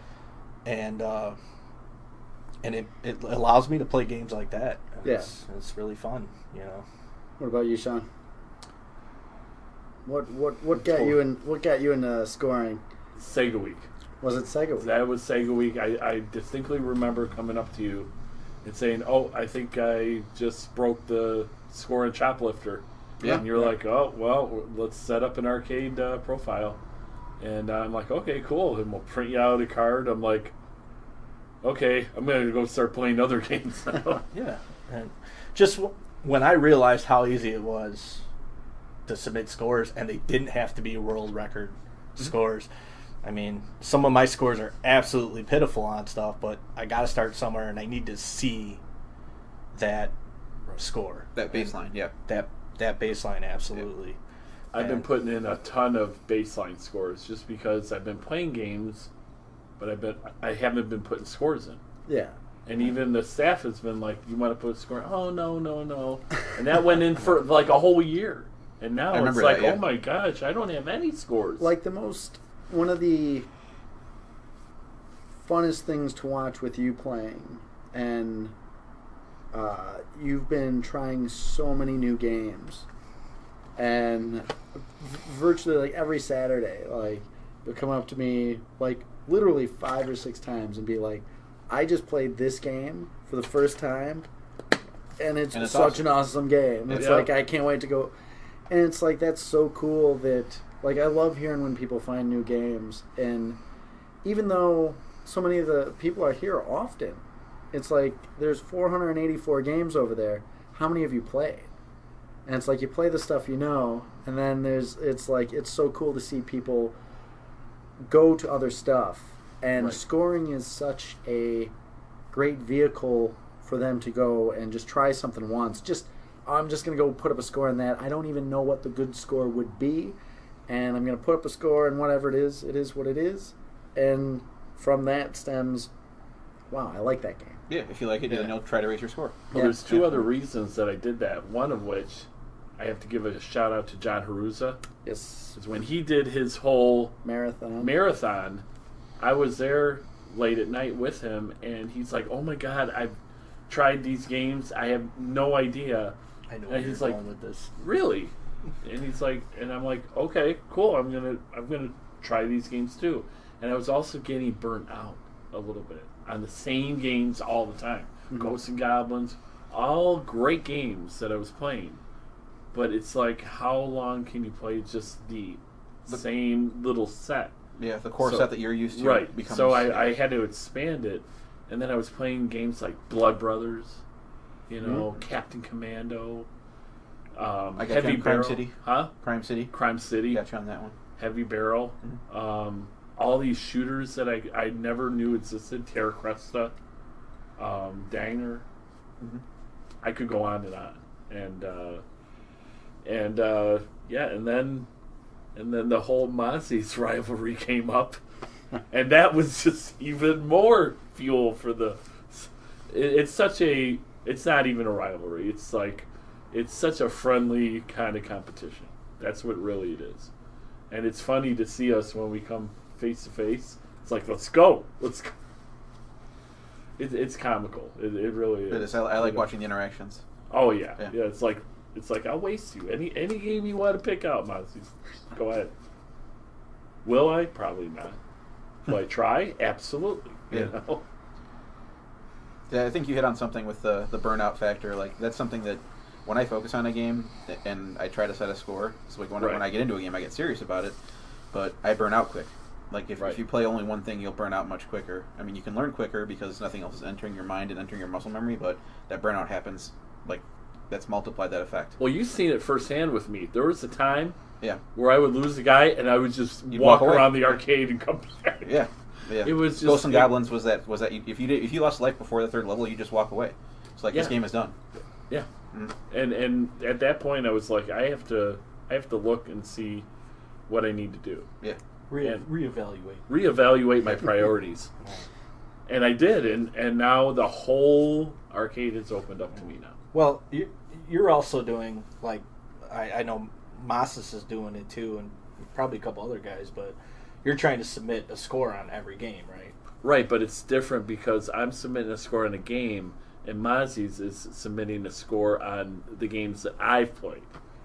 And it allows me to play games like that. Yes, It's really fun, What about you, Sean? What got you in scoring? Sega Week. Was it Sega Week? That was Sega Week. I distinctly remember coming up to you and saying, "Oh, I think I just broke the score in Choplifter." Yeah. And you're like, "Oh, well, let's set up an arcade profile." And I'm like, "Okay, cool." And we'll print you out a card. I'm like, "Okay, I'm going to go start playing other games now." Yeah, and just when I realized how easy it was to submit scores, and they didn't have to be world record scores. I mean, some of my scores are absolutely pitiful on stuff, but I got to start somewhere, and I need to see that score, That baseline, yeah. that baseline, absolutely. I've been putting in a ton of baseline scores just because I've been playing games, but I haven't been putting scores in. Yeah. And even the staff has been like, "You want to put a score?" "Oh, no." And that went in for like a whole year. And now it's remember like, that, yeah. "Oh my gosh, I don't have any scores." Like one of the funnest things to watch with you playing, and you've been trying so many new games, and virtually like every Saturday, like you'll come up to me like literally 5 or 6 times and be like, "I just played this game for the first time, and it's such awesome. an awesome game. It's Yeah. like I can't wait to go." And it's like that's so cool that like I love hearing when people find new games, and even though so many of the people are here often, it's like there's 484 games over there. How many have you played? And it's like you play the stuff you know, and then it's like it's so cool to see people go to other stuff. And Right. scoring is such a great vehicle for them to go and just try something once. I'm just going to go put up a score on that. I don't even know what the good score would be, and I'm going to put up a score, and whatever it is what it is. And from that stems, wow, I like that game. Yeah, if you like it, Yeah. then you'll try to raise your score. Well, Yeah. there's two Yeah. other reasons that I did that. One of which, I have to give a shout out to John Haruza. Yes, Is when he did his whole marathon, I was there late at night with him, and he's like, "Oh my God, I've tried these games. I have no idea." I know And where he's you're like, going with this. "Really?" And he's like, and I'm like, "Okay, cool. I'm gonna try these games too." And I was also getting burnt out a little bit on the same games all the time. Ghosts and Goblins, all great games that I was playing. But it's like, how long can you play just the same little set? Yeah, the core So- set that you're used to Right. becomes... So I had to expand it, and then I was playing games like Blood Brothers, Captain Commando, got you Heavy on Crime Barrel, City. huh? Crime City. Crime City, Got you on that one. Heavy Barrel, all these shooters that I never knew existed. Terra Cresta, Dagner. I could go on, and then the whole Mozzie's rivalry came up, and that was just even more fuel for the. It's not even a rivalry. It's like it's such a friendly kind of competition. That's what really it is, and it's funny to see us when we come face to face. It's like let's go. It's comical. It really is. It is. I like watching the interactions. Oh yeah. Yeah. yeah. It's like I'll waste you. Any game you want to pick out, Mozzie, go ahead. Will I? Probably not. Will I try? Absolutely. Yeah. You know? Yeah, I think you hit on something with the burnout factor. Like, that's something that when I focus on a game and I try to set a score, it's like when I get into a game, I get serious about it, but I burn out quick. Like, if you play only one thing, you'll burn out much quicker. I mean, you can learn quicker because nothing else is entering your mind and entering your muscle memory, but that burnout happens, like, that's multiplied that effect. Well, you've seen it firsthand with me. There was a time Yeah. where I would lose a guy and I would just You'd walk walk away. around the arcade and come back. Yeah. Yeah. It was just Ghosts and Goblins was that if you lost life before the third level, you just walk away. It's like this Yeah. game is done. Yeah. Mm. And at that point I was like, I have to look and see what I need to do. Yeah. Reevaluate my priorities. And I did, and now the whole arcade has opened up to me now. Well, you're also doing, like, I know Masas is doing it too, and probably a couple other guys, but you're trying to submit a score on every game, right? Right, but it's different because I'm submitting a score on a game, and Mozzie's is submitting a score on the games that I've played.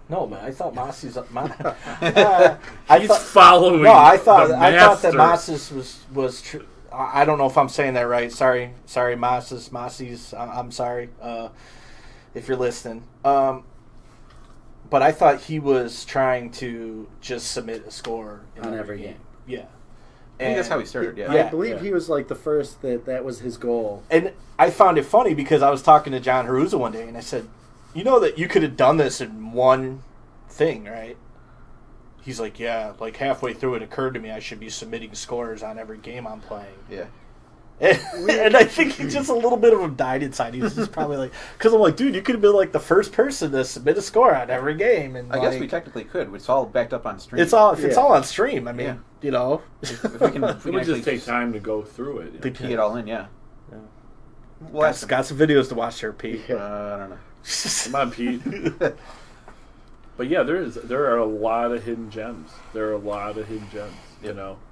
No, man. I thought Moss's. He's following. No, I thought the that master. Moss's was true. I don't know if I'm saying that right. Sorry, Moss's. I'm sorry if you're listening. But I thought he was trying to just submit a score On every game. Yeah. I think that's how he started. Yeah. Yeah. I believe he was like the first that was his goal. And I found it funny because I was talking to John Haruza one day, and I said, "You know that you could have done this in one thing, right?" He's like, "Yeah." Like halfway through, it occurred to me I should be submitting scores on every game I'm playing. Yeah. And I think just a little bit of him died inside. He was just probably like, because I'm like, dude, you could have been like the first person to submit a score on every game. And I guess we technically could. It's all backed up on stream. it's all on stream. I mean, Yeah. you know, If we can It would actually just take time to go through it. They key it all in. Yeah. Yeah. Well, that's got some videos to watch there, Pete. I don't know. Come on, Pete. But yeah, there are a lot of hidden gems. There are a lot of hidden gems. You Yep. know.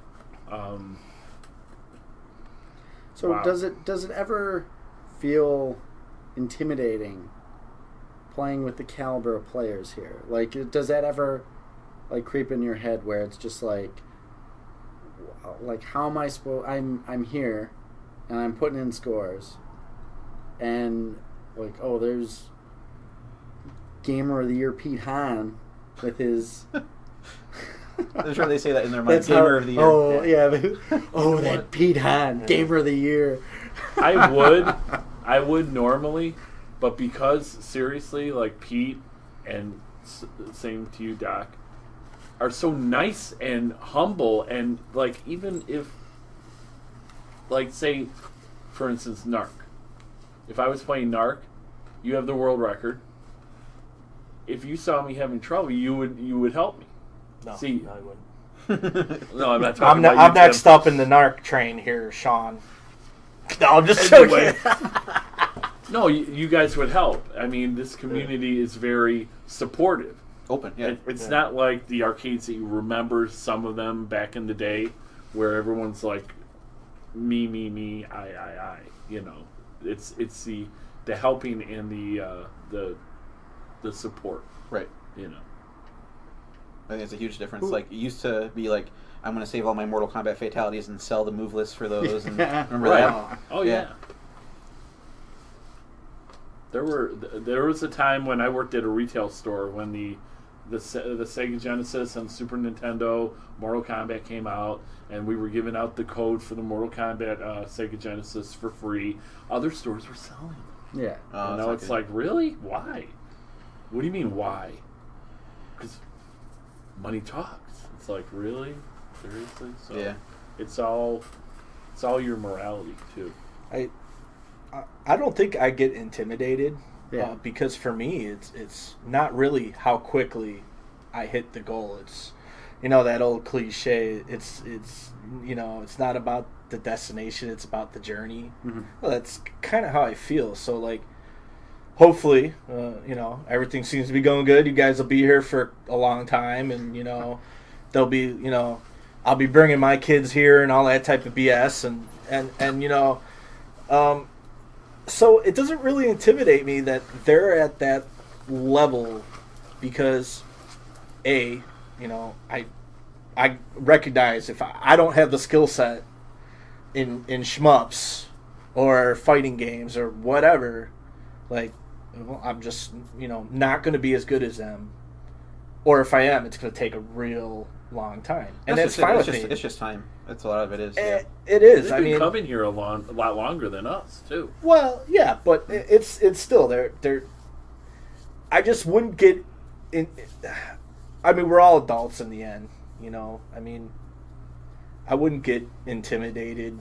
So Wow. does it ever feel intimidating playing with the caliber of players here? Like, does that ever like creep in your head where it's just like how am I supposed? I'm here, and I'm putting in scores, and like there's Gamer of the Year Pete Hahn with his. I'm sure they say that in their mind. That's Gamer how- of the Year. Oh yeah, that Pete Hahn, Gamer of the Year. I would normally, but because seriously, like Pete and same to you, Doc, are so nice and humble, and like even if, like say, for instance, Narc. If I was playing Narc, you have the world record. If you saw me having trouble, you would help me. No, See- no, I wouldn't. No, I'm not talking I'm about you, next Tim. up in the narc train here, Sean. No, I'm just joking. Anyway. No, you guys would help. I mean, this community is very supportive. Open. Yeah. It's not like the arcades that you remember some of them back in the day, where everyone's like, me, I. You know, it's the helping and the support. Right. You know. I think it's a huge difference. Like it used to be like, I'm going to save all my Mortal Kombat fatalities and sell the move list for those. And remember that? Oh yeah. There was a time when I worked at a retail store when the Sega Genesis and Super Nintendo Mortal Kombat came out, and we were giving out the code for the Mortal Kombat Sega Genesis for free. Other stores were selling them. Yeah. Oh, Now it's like, really? Why? What do you mean, why? Because money talks. It's like, really? Seriously? So Yeah. it's all your morality too. I don't think I get intimidated Yeah. because for me it's not really how quickly I hit the goal. It's that old cliche. It's it's not about the destination. It's about the journey. Mm-hmm. Well, that's kind of how I feel. So like, hopefully, everything seems to be going good. You guys will be here for a long time, and they'll be I'll be bringing my kids here and all that type of BS and so it doesn't really intimidate me that they're at that level because I recognize if I don't have the skill set in shmups or fighting games or whatever, like I'm just not going to be as good as them, or if I am, it's going to take a real long time, and that's fine with me. It's just time. That's a lot of it is. Yeah. It is. They've been coming here a lot longer than us too. Well, yeah, but it's still they're. I just wouldn't get in. I mean, we're all adults in the end, I mean, I wouldn't get intimidated,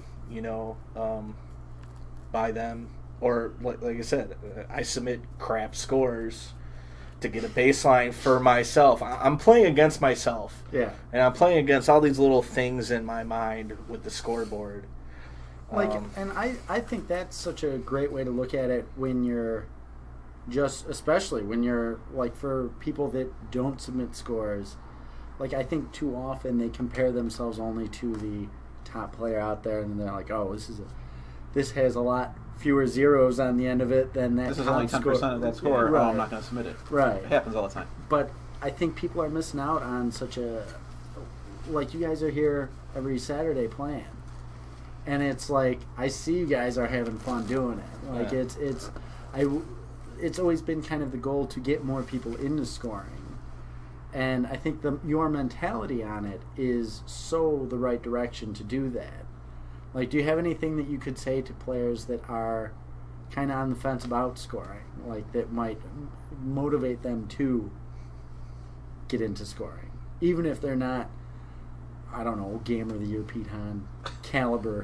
by them, or like I said, I submit crap scores to get a baseline for myself. I'm playing against myself. Yeah. And I'm playing against all these little things in my mind with the scoreboard. And I think that's such a great way to look at it when you're especially when you're like, for people that don't submit scores, like I think too often they compare themselves only to the top player out there, and they're like, oh, this has a lot fewer zeros on the end of it, then that This is only 10% of that score. Right. Oh, I'm not going to submit it. Right. It happens all the time. But I think people are missing out on such a, like, you guys are here every Saturday playing, and it's like I see you guys are having fun doing it. Like Yeah. it's always been kind of the goal to get more people into scoring, and I think your mentality on it is so the right direction to do that. Like, do you have anything that you could say to players that are kind of on the fence about scoring, like that might motivate them to get into scoring, even if they're not, I don't know, Gamer of the Year Pete Hahn caliber?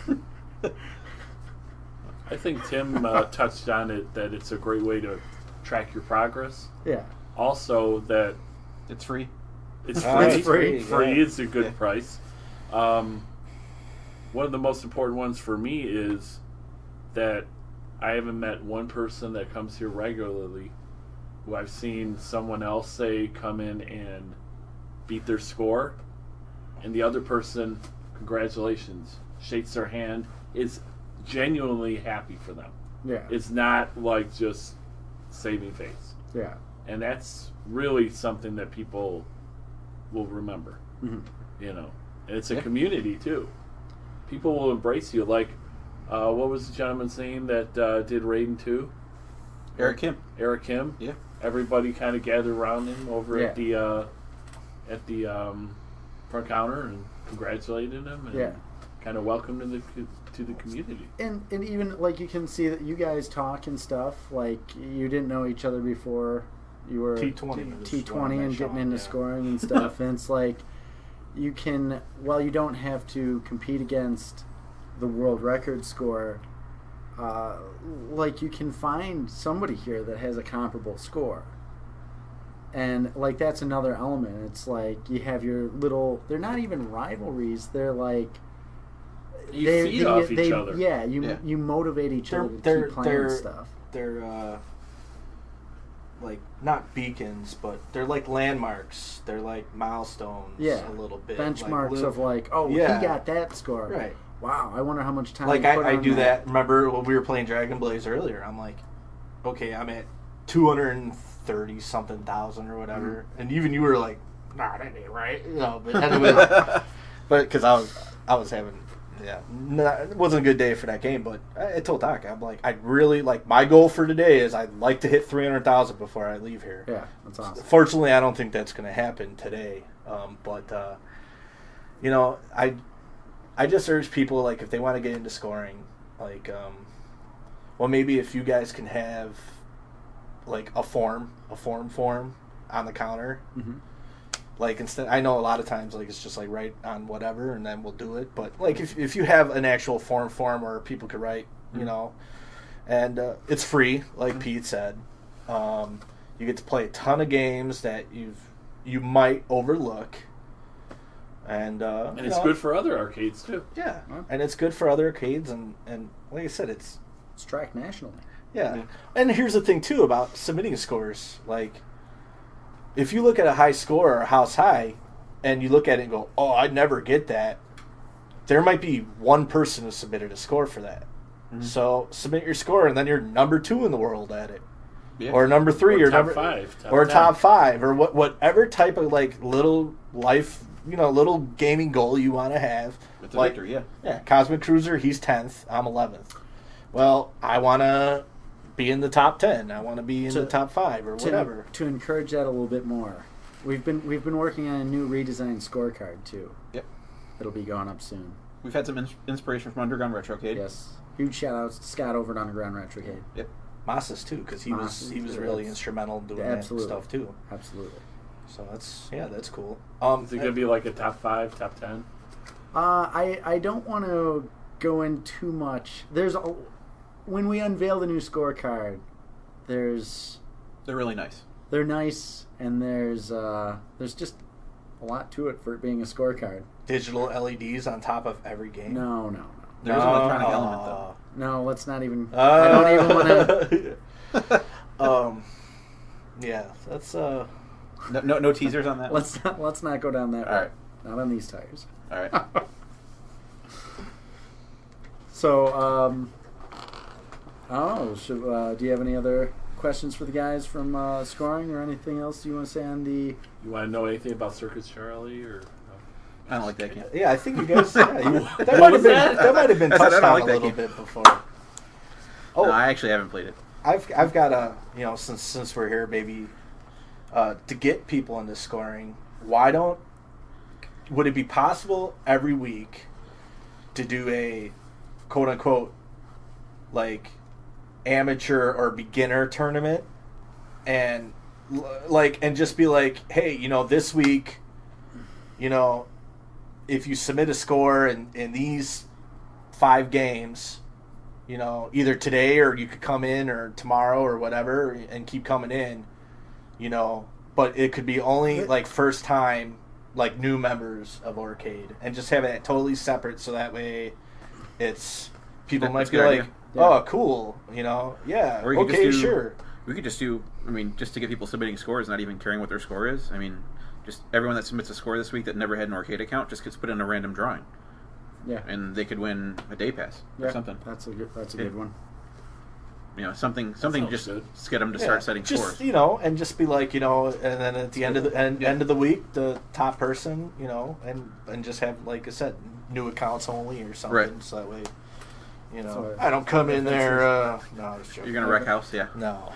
I think Tim touched on it, that it's a great way to track your progress. Yeah. Also, that It's free. it's Oh, free. it's free, Free yeah. is a good price. One of the most important ones for me is that I haven't met one person that comes here regularly who I've seen someone else say come in and beat their score, and the other person, congratulations, shakes their hand, is genuinely happy for them. Yeah. It's not like just saving face. Yeah. And that's really something that people will remember. Mhm. You know, and it's a Yeah. community too. People will embrace you. Like, what was the gentleman's name that did Raiden 2? Eric Kim. Eric Kim. Yeah. Everybody kind of gathered around him over Yeah. at the front counter and congratulated him and Yeah. kind of welcomed him to the community. And even, like, you can see that you guys talk and stuff, like, you didn't know each other before you were T20 T20 and getting into yeah. scoring and stuff, and it's like you can, while you don't have to compete against the world record score, like, you can find somebody here that has a comparable score. And, like, that's another element. It's like you have your little, they're not even rivalries, they're like, You feed off each other. Yeah, you Yeah. you motivate each other to They're- keep playing they're- stuff. They're like not beacons, but they're like landmarks. They're like milestones. Yeah. A little bit Benchmarks like, of, like, oh, Yeah. he got that score. right. Wow, I wonder how much time Like he put I on do that. Remember when we were playing Dragon Blaze earlier? I'm like, okay, I'm at 230 something thousand or whatever, and even you were like, nah, that ain't right. You know, but anyway, but because I was having. Yeah, it wasn't a good day for that game, but I told Doc, I'm like, I'd really like, my goal for today is I'd like to hit 300,000 before I leave here. Yeah, that's awesome. Fortunately, I don't think that's going to happen today. But you know, I just urge people, like, if they want to get into scoring, like, well, maybe if you guys can have like a form on the counter. Mhm. Like, instead, I know a lot of times, like, it's just like write on whatever and then we'll do it. But like, if you have an actual form where people could write, you know, and it's free, like Pete said, you get to play a ton of games that you might overlook, and it's good for other arcades too. Yeah, and it's good for other arcades, and like I said, it's tracked nationally. yeah. And here's the thing too about submitting scores, like, if you look at a high score or a house high, and you look at it and go, "Oh, I'd never get that," there might be one person who submitted a score for that. Mm-hmm. So submit your score, and then you're number 2 in the world at it, Yeah. or number 3, Or or top number 5, top or 10. top 5, or whatever type of like little life, little gaming goal you want to have. It's a Like, victory, yeah. yeah, Cosmic Cruiser, he's 10th, I'm 11th. Well, I want to be in the top 10. I want to be in the top 5 or whatever. To encourage that a little bit more, we've been working on a new redesigned scorecard too. Yep. It'll be going up soon. We've had some inspiration from Underground Retrocade. Yes. Huge shout outs to Scott over at Underground Retrocade. Yep. Masas too, because he was really instrumental in doing Absolutely. that stuff too. Absolutely. So that's cool. Is it going to be like a top 5, top 10? I don't want to go in too much. When we unveil the new scorecard, They're really nice. they're nice, and there's just a lot to it for it being a scorecard. Digital LEDs on top of every game. No. There is an electronic element, though. No, let's not even. I don't even want to. Yeah, that's No teasers on that. Let's not go down that All road. right. Not on these tires. All right. So, Oh, do you have any other questions for the guys from scoring or anything else you want to say on the? You want to know anything about Circus Charlie or? I don't like that game. Yeah, I think you guys. Yeah, that What might was have been that? that might have been I said I touched don't on like a that little game. bit before. No, I actually haven't played it. I've got a since we're here, maybe to get people into scoring. Would it be possible every week to do a quote unquote like amateur or beginner tournament and just be like, hey, this week, if you submit a score in these 5 games, either today or you could come in or tomorrow or whatever and keep coming in, but it could be only like first time, like new members of Orcade, and just have it totally separate so that way it's people might That's a be good like, idea. oh, cool, yeah, Or you could okay, just do- sure. We could just do, just to get people submitting scores, not even caring what their score is. Just everyone that submits a score this week that never had an arcade account just gets put in a random drawing, Yeah. and they could win a day pass or something. That's a good Yeah. one. Something sounds just good. to get them to Yeah, start setting just, scores. and just be like, and then at the end of the end of the week, the top person, and just have, like I said, new accounts only or something, Right. so that way, So, I don't come in there. No, I was joking. You're gonna wreck house, yeah. No,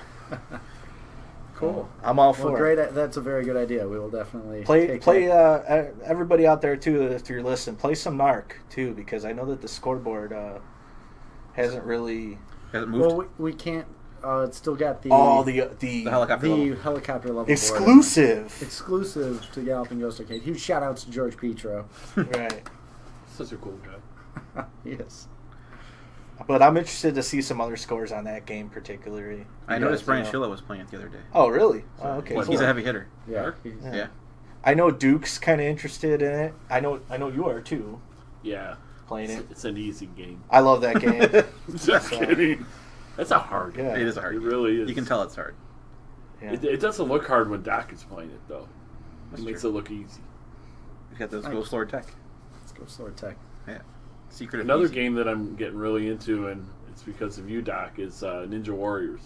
Cool. I'm all Well, for great. it. That's a very good idea. We will definitely Play. that. Everybody out there too, if you're listening, play some Narc too, because I know that the scoreboard hasn't really. Has it moved? Well, we can't. It's still got the the helicopter level. the helicopter level exclusive. board. Exclusive to Galloping Ghost Arcade. Huge shout outs to George Petro. Right. Such a cool guy. Yes. But I'm interested to see some other scores on that game, particularly. I noticed Brian Schiller. Schilla was playing it the other day. Oh, really? So, Oh, okay. what, cool. He's a heavy hitter. Yeah. Yeah. I know Duke's kind of interested in it. I know you are too, Yeah. playing it. It's an easy game. I love that game. Just kidding. That's a hard game. Yeah. It is a hard It game. really is. You can tell it's hard. Yeah. It doesn't look hard when Doc is playing it, though. That's It makes true. it look easy. He's got those Thanks. Ghost Lord tech. Let's go Sword Tech. Yeah. Secret of Another easy. game that I'm getting really into, and it's because of you, Doc, is Ninja Warriors.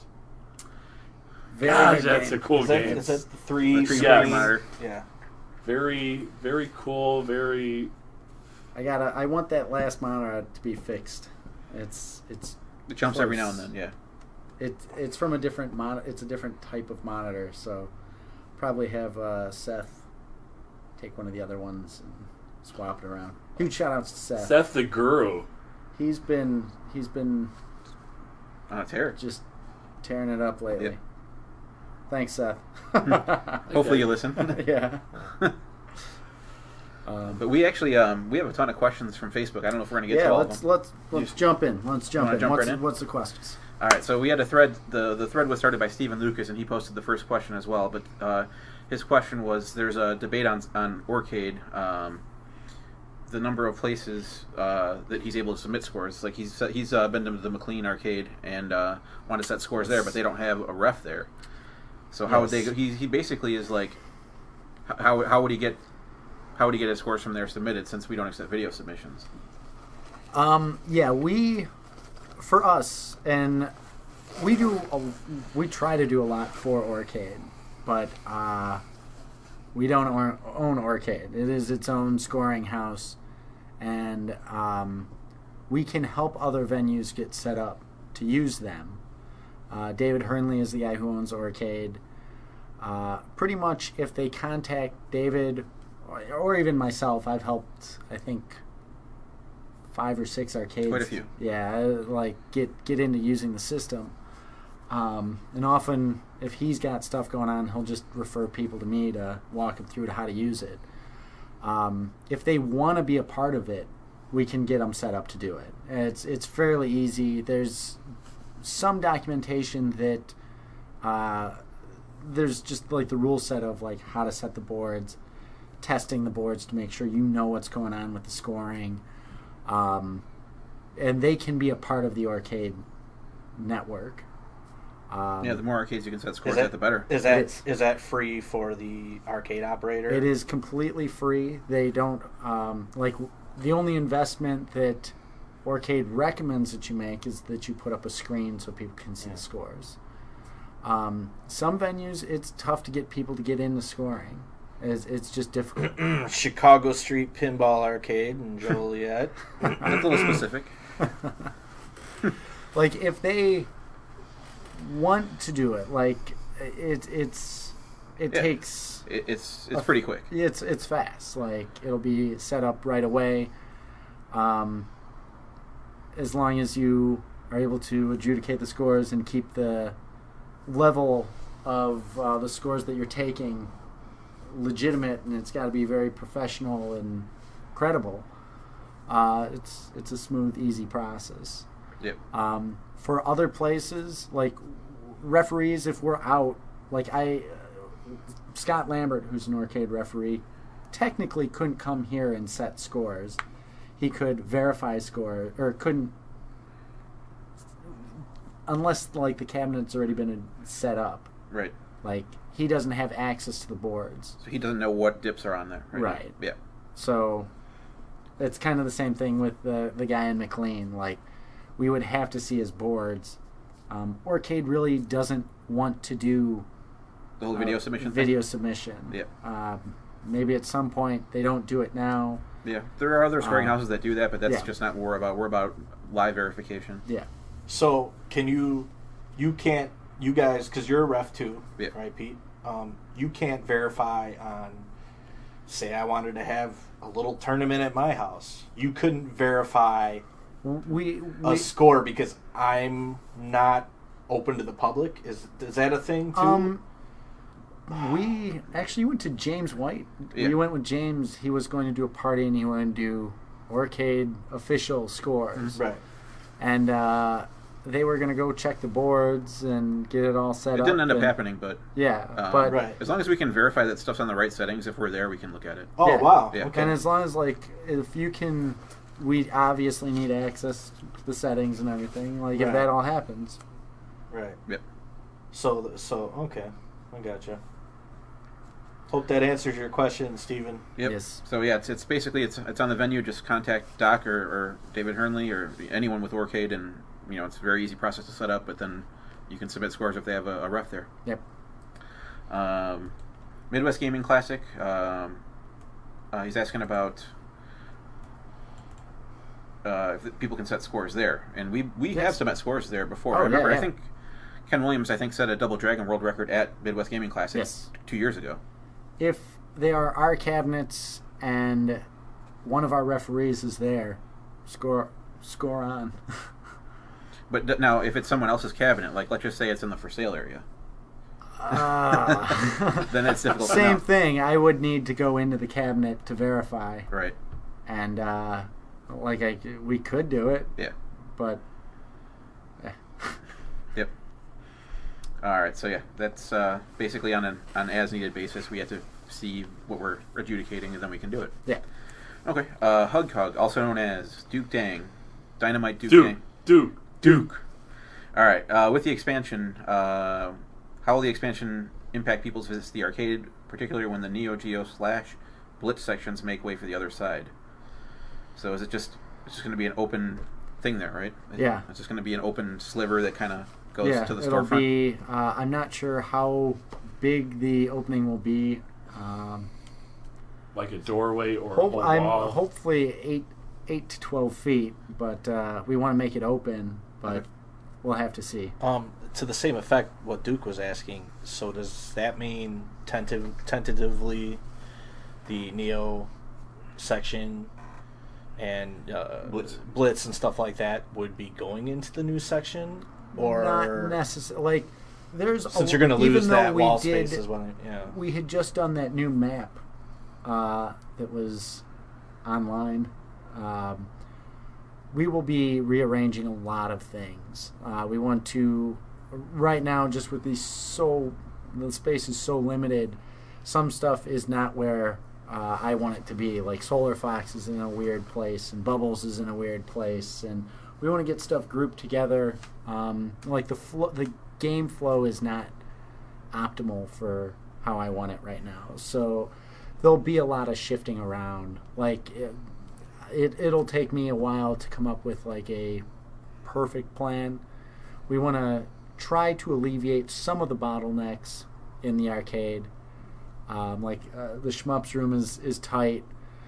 Very Gosh, good that's game. a cool Is that, game. is that the three? The three Yeah. screen monitor. Yeah. Very, very cool. Very. I want that last monitor to be fixed. It's It jumps every now and Close. then. Yeah. it's from a different It's a different type of monitor, so probably have Seth take one of the other ones and swap it around. Huge shout outs to Seth. Seth the Guru. He's been It's here. just tearing it up lately. Yep. Thanks, Seth. Hopefully you listen. Yeah. But we actually we have a ton of questions from Facebook. I don't know if we're going to get Yeah, to all of them. let's jump in. Let's jump wanna in. jump What's, right in? what's the questions? All right, so we had a thread. The thread was started by Stephen Lucas, and he posted the first question as well. But his question was: there's a debate on Orcade, the number of places that he's able to submit scores. Like he's been to the McLean arcade and wanted to set scores there, but they don't have a ref there. So how would they? He basically is like, how would he get his scores from there submitted since we don't accept video submissions? Yeah, for us, and we try to do a lot for Orcade, but we don't own Orcade. It is its own scoring house, and we can help other venues get set up to use them. David Hernley is the guy who owns Orcade. Pretty much, if they contact David or even myself, I've helped, I think, 5 or 6 arcades. Quite a few. Yeah, like get into using the system. And often, if he's got stuff going on, he'll just refer people to me to walk them through to how to use it. If they want to be a part of it, we can get them set up to do it. It's fairly easy. There's some documentation that there's just like the rule set of like how to set the boards, testing the boards to make sure you know what's going on with the scoring. And they can be a part of the Orcade network. Yeah, the more arcades you can set scores Is that- at, the better. Is that free for the arcade operator? It is completely free. They don't like the only investment that Arcade recommends that you make is that you put up a screen so people can see the scores. Some venues, it's tough to get people to get into scoring. It's just difficult. Chicago Street Pinball Arcade in Joliet. That's a little specific. Like, if they want to do it, like, it takes... It's pretty quick. It's fast. Like, it'll be set up right away. As long as you are able to adjudicate the scores and keep the level of the scores that you're taking legitimate, and it's got to be very professional and credible. It's a smooth, easy process. Yep. For other places, like referees, if we're out, like Scott Lambert, who's an arcade referee, technically couldn't come here and set scores. He could verify score, or couldn't, unless like the cabinet's already been set up. Right. Like, he doesn't have access to the boards. So he doesn't know what dips are on there. Right. Yeah. So it's kind of the same thing with the guy in McLean. Like, we would have to see his boards. Arcade really doesn't want to do The whole video submission video thing? submission. Yeah. Maybe at some point they don't do it now. Yeah. There are other scoring houses that do that, but that's yeah. just not what we're about. We're about live verification. Yeah. So can you guys, because you're a ref too, Yeah. right, Pete? You can't verify on, say I wanted to have a little tournament at my house. You couldn't verify We a score because I'm not open to the public. Is that a thing too? We actually went to James White. Yeah. We went with James. He was going to do a party, and he wanted to do arcade official scores. Right. And they were going to go check the boards and get it all set up. It didn't end up and- happening, but Yeah, but Right. as long as we can verify that stuff's on the right settings, if we're there, we can look at it. Oh, Yeah. wow. Yeah. Okay. and as long as, like, if you can, we obviously need access to the settings and everything. Like, if Right. that all happens. Right. Yep. So okay. I gotcha. Hope that answers your question, Stephen. Yep. Yes. So yeah, it's basically it's on the venue. Just contact Doc or David Hernley or anyone with Arcade, and it's a very easy process to set up. But then you can submit scores if they have a ref there. Yep. Midwest Gaming Classic. He's asking about if people can set scores there, and we Yes. have submit scores there before. Oh, I remember. yeah. I think Ken Williams set a Double Dragon world record at Midwest Gaming Classic Yes. 2 years ago. If they are our cabinets and one of our referees is there, score on. But now, if it's someone else's cabinet, like let's just say it's in the for sale area, then it's difficult. to Same know. thing. I would need to go into the cabinet to verify, Right. and we could do it, Yeah. but Yep. All right. So yeah, that's basically on an as needed basis. We have to see what we're adjudicating, and then we can do it. yeah. Okay. Hug, also known as Duke Dang, Dynamite Duke Dang. Duke. All right. With the expansion, how will the expansion impact people's visits to the arcade, particularly when the Neo Geo / Blitz sections make way for the other side? So is it's just going to be an open thing there, right? Yeah. It's just going to be an open sliver that kind of goes Yeah, to the it'll storefront. be. I'm not sure how big the opening will be. Like a doorway or a whole wall. Hopefully 8 to 12 feet, but we want to make it open. But we'll have to see. To the same effect, what Duke was asking. So does that mean tentatively the Neo section and Blitz and stuff like that would be going into the new section, or Not necessarily. Like, there's since you're going to lose even though that we wall did- space, is what We had just done that new map that was online. We will be rearranging a lot of things. We want to, right now, just with the space is so limited, some stuff is not where I want it to be. Like Solar Fox is in a weird place, and Bubbles is in a weird place, and we want to get stuff grouped together. Like the game flow is not optimal for how I want it right now. So there'll be a lot of shifting around. Like it'll take me a while to come up with like a perfect plan. We want to try to alleviate some of the bottlenecks in the arcade. The shmups room is tight.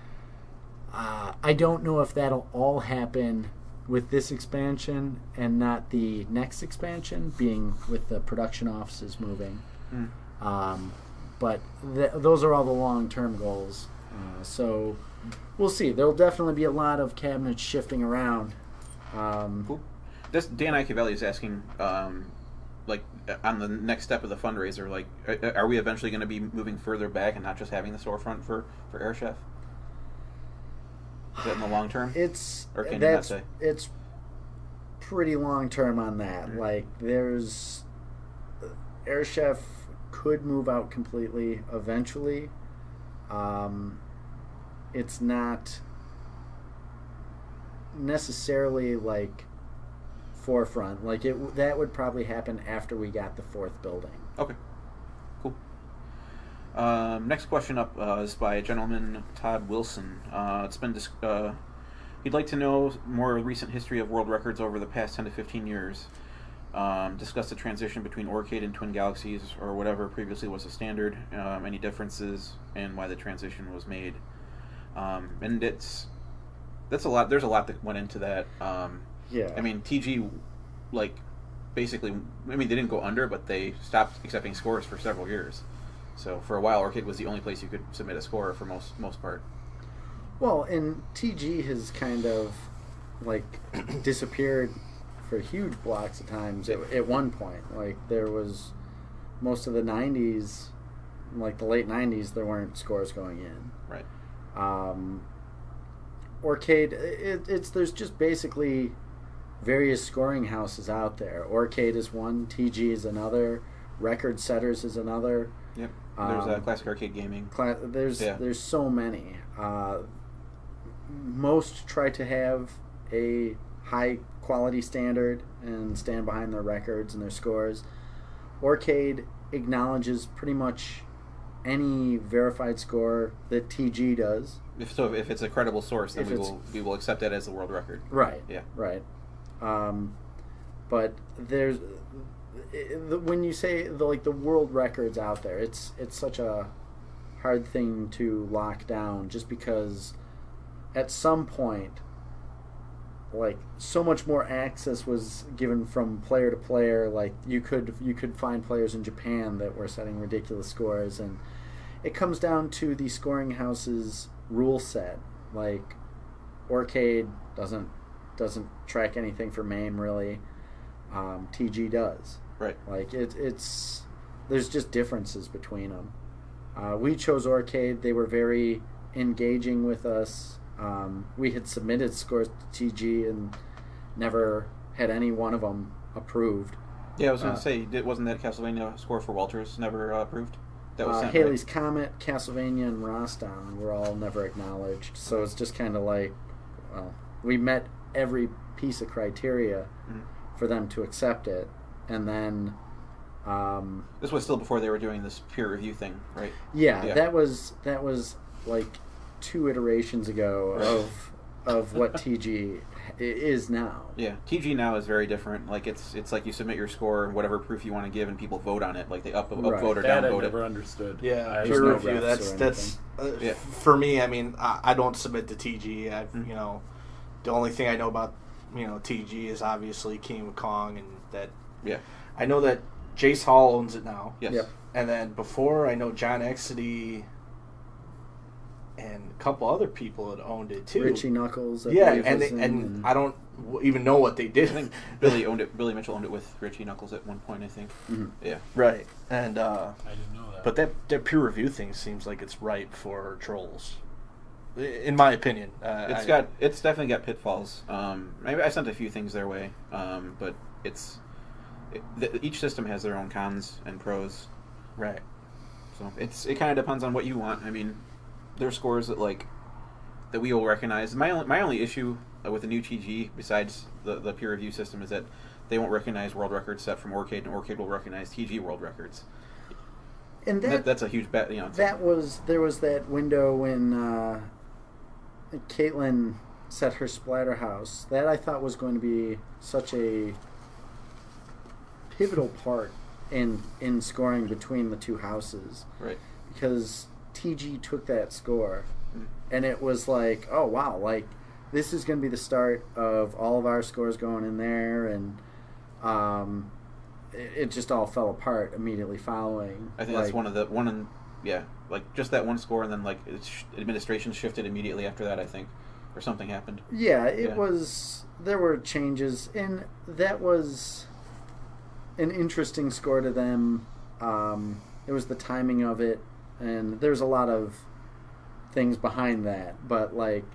I don't know if that'll all happen with this expansion and not the next expansion, being with the production offices moving. But those are all the long-term goals. So we'll see. There'll definitely be a lot of cabinets shifting around. Cool. This Dan Iacobelli is asking, on the next step of the fundraiser, like, are we eventually going to be moving further back and not just having the storefront for Air Chef? Is that in the long term? Or can you not say? It's pretty long term on that. Mm-hmm. Like, there's Air Chef could move out completely eventually. It's not necessarily like forefront. Like that would probably happen after we got the fourth building. Okay, cool. Next question up is by a gentleman, Todd Wilson. It's been he'd like to know more recent history of world records over the past 10 to 15 years. Discuss the transition between Aurcade and Twin Galaxies, or whatever previously was the standard, any differences, and why the transition was made. And that's a lot. There's a lot that went into that. Yeah. I mean, TG, basically, they didn't go under, but they stopped accepting scores for several years. So for a while, Aurcade was the only place you could submit a score for most part. Well, and TG has kind of disappeared for huge blocks of times at one point. Like, there was most of the 90s, like the late 90s, there weren't scores going in. Right. Aurcade, there's just basically various scoring houses out there. Aurcade is one, TG is another, Record Setters is another. Yep. There's Classic Arcade Gaming. There's so many. Most try to have a high quality standard and stand behind their records and their scores. Aurcade acknowledges pretty much any verified score that TG does. If it's a credible source, then we will accept that as the world record. Right. Yeah. Right. But there's when you say the world records out there, it's such a hard thing to lock down, just because at some point, so much more access was given from player to player. Like, you could find players in Japan that were setting ridiculous scores, and it comes down to the scoring house's rule set. Like, Aurcade doesn't track anything for MAME really. TG does. Right. Like, it's there's just differences between them. We chose Aurcade. They were very engaging with us. We had submitted scores to TG and never had any one of them approved. Yeah, I was going to say, wasn't that Castlevania score for Walters never approved? That was Haley's Comet, Castlevania, and Rostown were all never acknowledged. So it's just kind of we met every piece of criteria for them to accept it, and then this was still before they were doing this peer review thing, right? Yeah. That was like 2 iterations ago of what TG is now. Yeah, TG now is very different. Like, it's like you submit your score and whatever proof you want to give, and people vote on it. Like, they upvote or that downvote I never it. understood. Yeah, There's peer no review. refs or That's for me. I mean, I don't submit to TG. The only thing I know about TG is obviously King of Kong, and that. Yeah. I know that Jace Hall owns it now. Yes. Yep. And then before, I know John Exedy and a couple other people had owned it too. Richie Knuckles. Yeah, and I don't even know what they did. I think Billy Mitchell owned it with Richie Knuckles at one point, I think. Mm-hmm. Yeah. Right. And I didn't know that. but that peer review thing seems like it's ripe for trolls, in my opinion. It's definitely got pitfalls. Maybe I sent a few things their way, but each system has their own cons and pros. Right. So it kind of depends on what you want. I mean, there's scores that we will recognize. My only issue with the new TG, besides the peer review system, is that they won't recognize world records set from Aurcade, and Aurcade will recognize TG world records. And that's a huge bet. There was that window when Caitlin set her Splatterhouse. That I thought was going to be such a pivotal part in scoring between the two houses. Right. Because TG took that score, and it was like, oh wow, like this is going to be the start of all of our scores going in there, and it just all fell apart immediately following. I think that's like just that one score, and then like administration shifted immediately after that, I think, or something happened. Yeah, it was. There were changes, and that was an interesting score to them. It was the timing of it, and there's a lot of things behind that. But like,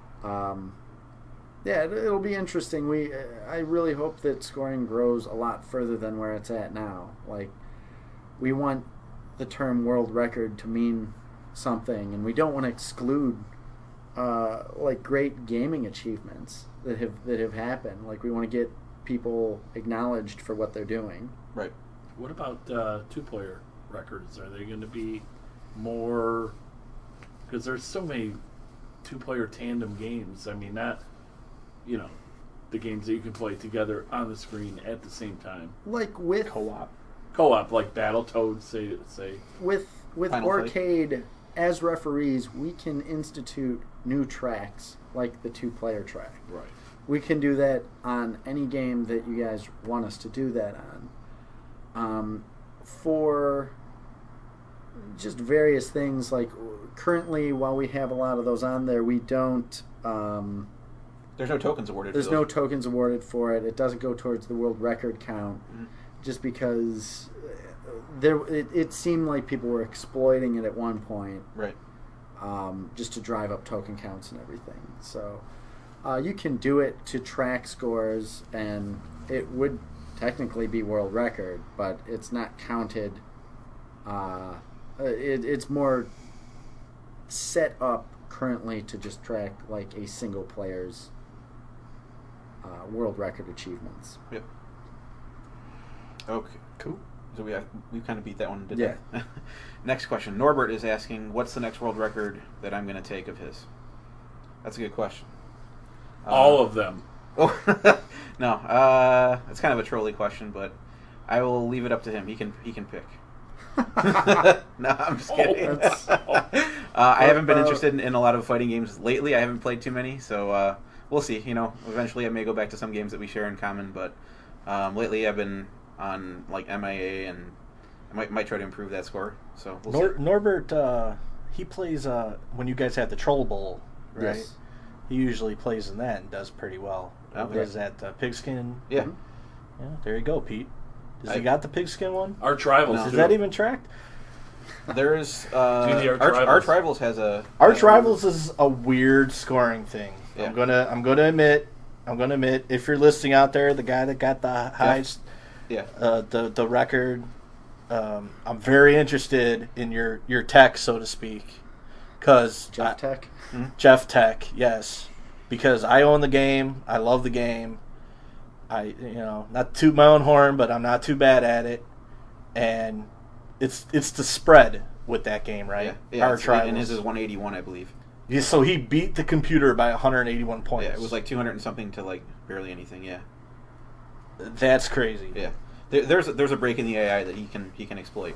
it'll be interesting. I really hope that scoring grows a lot further than where it's at now. Like, we want the term world record to mean something, and we don't want to exclude like great gaming achievements that have happened. Like, we want to get people acknowledged for what they're doing. Right. What about 2-player records? Are they going to be more? Because there's so many 2-player tandem games. I mean, not the games that you can play together on the screen at the same time. Like with Co-op, like Battletoads, say. With Final Arcade, Fight. As referees, we can institute new tracks, like the 2-player track. Right. We can do that on any game that you guys want us to do that on. For just various things, like currently, while we have a lot of those on there, we don't... there's no tokens awarded. There's no tokens awarded for it. It doesn't go towards the world record count, just because it seemed like people were exploiting it at one point, right? Just to drive up token counts and everything. So you can do it to track scores, and it would technically be world record, but it's not counted. It's more set up currently to just track like a single player's world record achievements. Yep. Okay. Cool. So we kind of beat that one, didn't Yeah. we? Next question. Norbert is asking, what's the next world record that I'm going to take of his? That's a good question. All of them. Oh, no. It's kind of a trolly question, but I will leave it up to him. He can pick. No, I'm just kidding. I haven't been interested in a lot of fighting games lately. I haven't played too many, so we'll see. Eventually I may go back to some games that we share in common, but lately I've been on like MIA, and I might try to improve that score. So we'll see. Norbert, he plays when you guys have the Troll Bowl, right? Yes. He usually plays in that and does pretty well. Okay. Is that Pigskin? Yeah. Yeah. There you go, Pete. Does he got the Pigskin one? Arch Rivals. Is that even tracked? There's Arch Rivals has a Arch Rivals is a weird scoring thing. Yeah. I'm gonna admit, if you're listening out there, the guy that got the highest, the record, I'm very interested in your tech, so to speak, because Jeff Tech. Jeff Tech, yes, because I own the game, I love the game. I not to toot my own horn, but I'm not too bad at it, and it's the spread with that game, right? Yeah. And his is 181, I believe. Yeah, so he beat the computer by 181 points. Yeah, it was like 200 and something to like barely anything. Yeah, that's crazy. Yeah, there's a break in the AI that he can exploit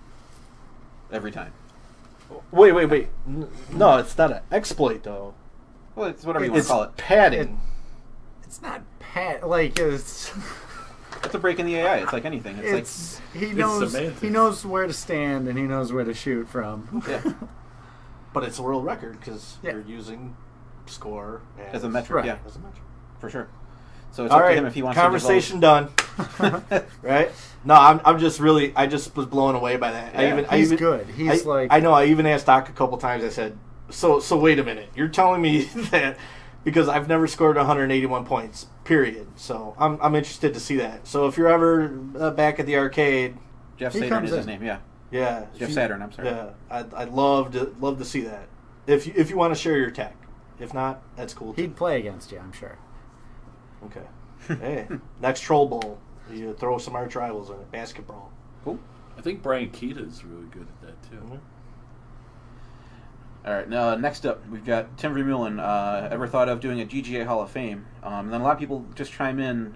every time. Wait. No, it's not an exploit though. Well, it's whatever you want to call it. Padding. It's not like it's. It's a break in the AI. It's like anything. He knows semantics. he knows where to stand, and he knows where to shoot from. Yeah. But it's a world record because Yeah. you're using score As a metric. Right. Yeah, As a metric. for sure. So it's All up right, to him if he wants conversation done. Right? No, I just was blown away by that. Yeah, He's good. He's I know. I even asked Doc a couple times. I said, "So wait a minute. You're telling me that because I've never scored 181 points, period. So I'm interested to see that. So if you're ever back at the arcade, Jeff He Saturn comes is his in. name. Yeah, yeah, Jeff Saturn. I'm sorry. Yeah, I'd love to see that. If you want to share your tech, if not, that's cool too. He'd play against you, I'm sure. Okay. Hey, next Troll Bowl, you throw some Arch Rivals in it. Basketball. Cool. I think Brian Keita is really good at that too. Mm-hmm. All right. Now, next up, we've got Tim Vermeulen. Ever thought of doing a GGA Hall of Fame? And then a lot of people just chime in,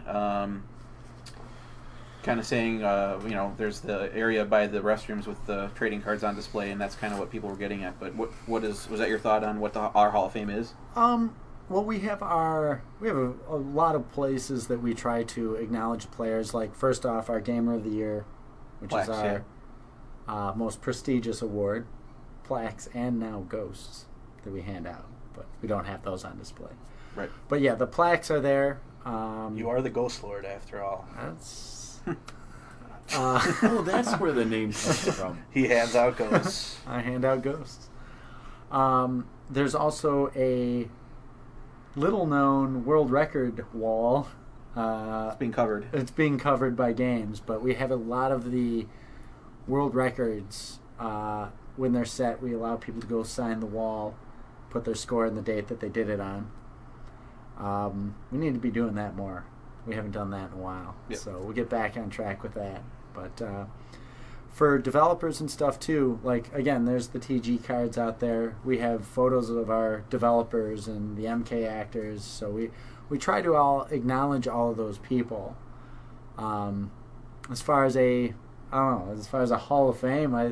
kind of saying, there's the area by the restrooms with the trading cards on display, and that's kind of what people were getting at. But was that your thought on what our Hall of Fame is? Well, we have a lot of places that we try to acknowledge players. Like, first off, our Gamer of the Year, which Plaques, is our most prestigious award, plaques and now ghosts that we hand out, but we don't have those on display. Right. But yeah, the plaques are there. You are the Ghost Lord, after all. That's Oh, that's where the name comes from. He hands out ghosts. I hand out ghosts. There's also a little-known world record wall. It's being covered. It's being covered by games, but we have a lot of the world records. When they're set, we allow people to go sign the wall, put their score and the date that they did it on. We need to be doing that more. We haven't done that in a while. Yep. So we'll get back on track with that. But for developers and stuff too, like, again, there's the TG cards out there. We have photos of our developers and the MK actors. So we try to all acknowledge all of those people. As far as a Hall of Fame, I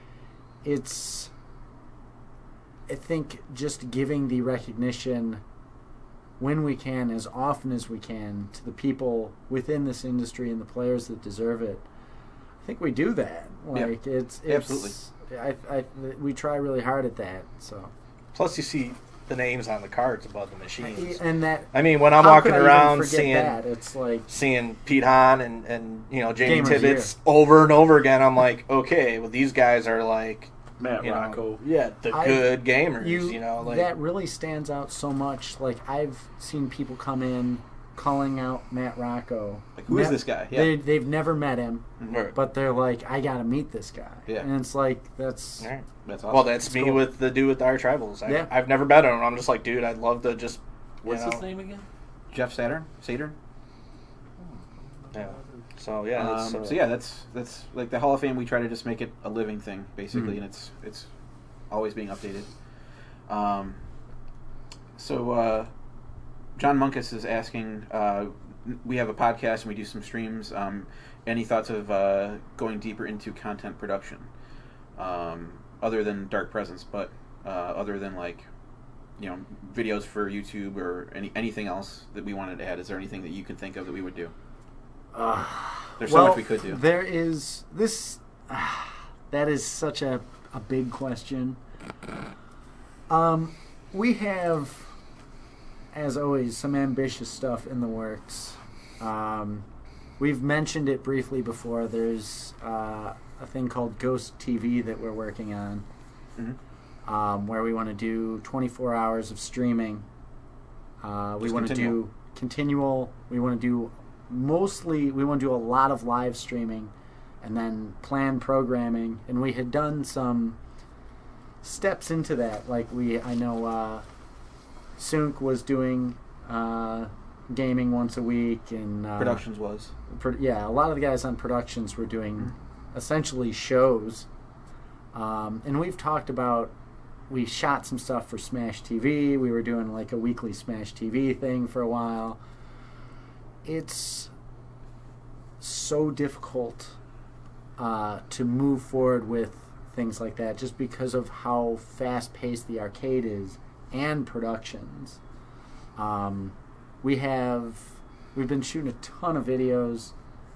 think just giving the recognition when we can, as often as we can, to the people within this industry and the players that deserve it. I think we do that. Like, yeah. it's Absolutely. we try really hard at that. So Plus, you see the names on the cards above the machines. and that, I mean, when I'm how walking could I even around forget seeing that? It's like seeing Pete Hahn and Jamie Gamer's Tibbetts Year. over and over again, I'm like, okay, well, these guys are like, Matt you know, Rocco. yeah, the good gamers. Like that really stands out so much. Like, I've seen people come in calling out Matt Rocco. Like, who is this guy? Yeah. They've never met him, Right. but they're like, I gotta meet this guy. Yeah. And it's like, that's All right. That's awesome. Well, that's It's me cool. with the dude with our tribals. Yeah. I've never met him. I'm just like, dude, I'd love to just. What's his name again? Jeff Saturn. Yeah. So yeah. That's like the Hall of Fame. We try to just make it a living thing, basically, and it's always being updated. John Munkus is asking. We have a podcast and we do some streams. Any thoughts of going deeper into content production, other than Dark Presence, but other than videos for YouTube or anything else that we wanted to add? Is there anything that you can think of that we would do? There's so much we could do. There is this. That is such a big question. We have, as always, some ambitious stuff in the works. We've mentioned it briefly before. There's a thing called Ghost TV that we're working on, where we want to do 24 hours of streaming. We want to do continual. We want to do a lot of live streaming, and then planned programming. And we had done some steps into that. Like, I know Sunk was doing gaming once a week, and Productions was. A lot of the guys on Productions were doing essentially shows. And we've talked about, we shot some stuff for Smash TV. We were doing like a weekly Smash TV thing for a while. It's so difficult to move forward with things like that just because of how fast-paced the arcade is and productions. We've been shooting a ton of videos.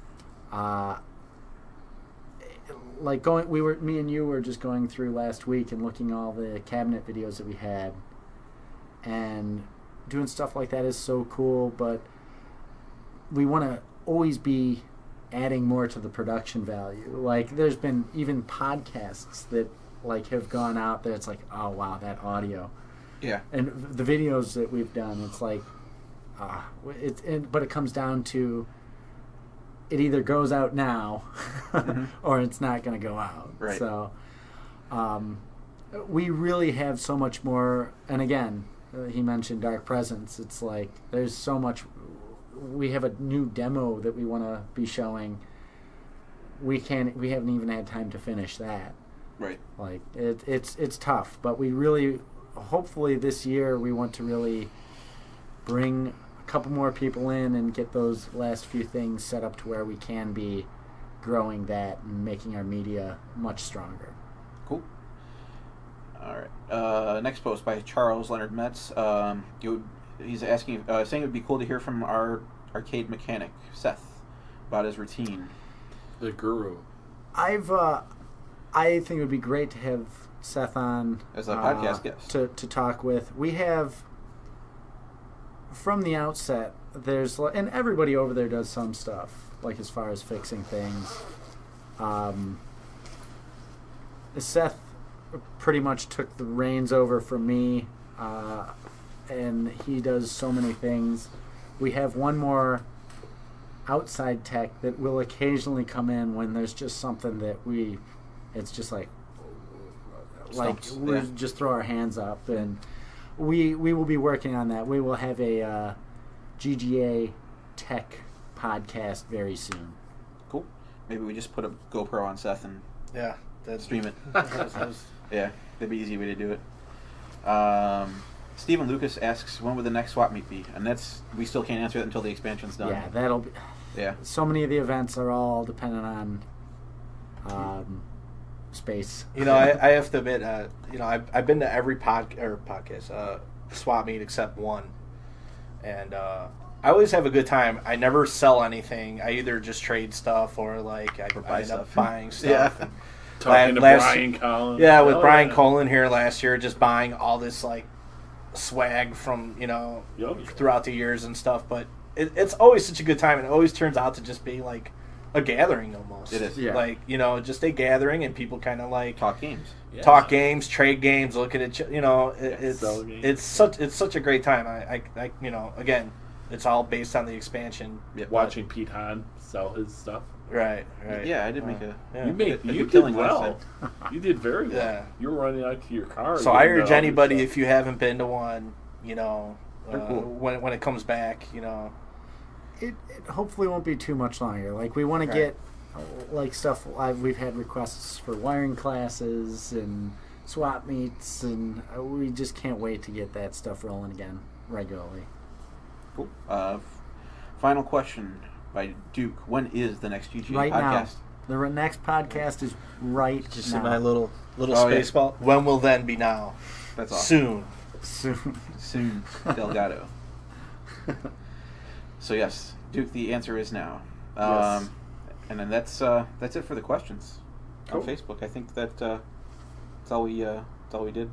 Me and you were just going through last week and looking at all the cabinet videos that we had, and doing stuff like that is so cool, but we want to always be adding more to the production value. Like, there's been even podcasts that have gone out there. It's like, oh wow, that audio. Yeah. And the videos that we've done, it's like, but it comes down to, it either goes out now or it's not going to go out. Right. So we really have so much more. And again, he mentioned Dark Presence. It's like, there's so much. We have a new demo that we want to be showing. We haven't even had time to finish that. Right. Like it's tough, but we really, hopefully this year we want to really bring a couple more people in and get those last few things set up to where we can be growing that and making our media much stronger. Cool. All right. Next post by Charles Leonard Metz. He's asking, saying it would be cool to hear from our arcade mechanic Seth about his routine. The guru. I think it would be great to have Seth on As a podcast guest. to talk with. We have, from the outset, and everybody over there does some stuff, like as far as fixing things. Seth pretty much took the reins over from me, and he does so many things. We have one more outside tech that will occasionally come in when there's just something that it's just like Stumps, we yeah. just throw our hands up, and we will be working on that. We will have a GGA tech podcast very soon. Cool. Maybe we just put a GoPro on Seth and Yeah, that's stream it. that's- Yeah, that'd be an easy way to do it. Stephen Lucas asks, when would the next swap meet be? And we still can't answer that until the expansion's done. Yeah, that'll be. Yeah. So many of the events are all dependent on space. You know, I have to admit, I've been to every podcast swap meet except one, and I always have a good time. I never sell anything. I either just trade stuff or like I buy end up stuff. buying stuff. Yeah. And Talking to Brian Collins. Yeah, with Oh, Brian yeah. Colin here last year, just buying all this like swag from throughout the years and stuff. But it's always such a good time, and it always turns out to just be like a gathering almost. It is. Yeah. Like just a gathering, and people kind of like Talk games. Yeah. talk games, trade games, look at it. sell games. It's such a great time. I again, it's all based on the expansion. Yep. Watching Pete Hahn sell his stuff. Right. Yeah, I did make a... Yeah. You good did killing last well. You did very well. Yeah. You were running out to your car. So I getting urge all anybody, your if you haven't been to one, They're cool. when it comes back, It hopefully won't be too much longer. Like we want to get like stuff. We've had requests for wiring classes and swap meets, and we just can't wait to get that stuff rolling again regularly. Cool. Final question by Duke. When is the next GG Right podcast? now, the next podcast is right just now. in my little Oh, yeah. space ball. When will then be now? That's awesome. Soon. Soon. Delgado. So yes, Duke, the answer is now. Yes. And then that's it for the questions on Cool. Facebook. I think that's all we did.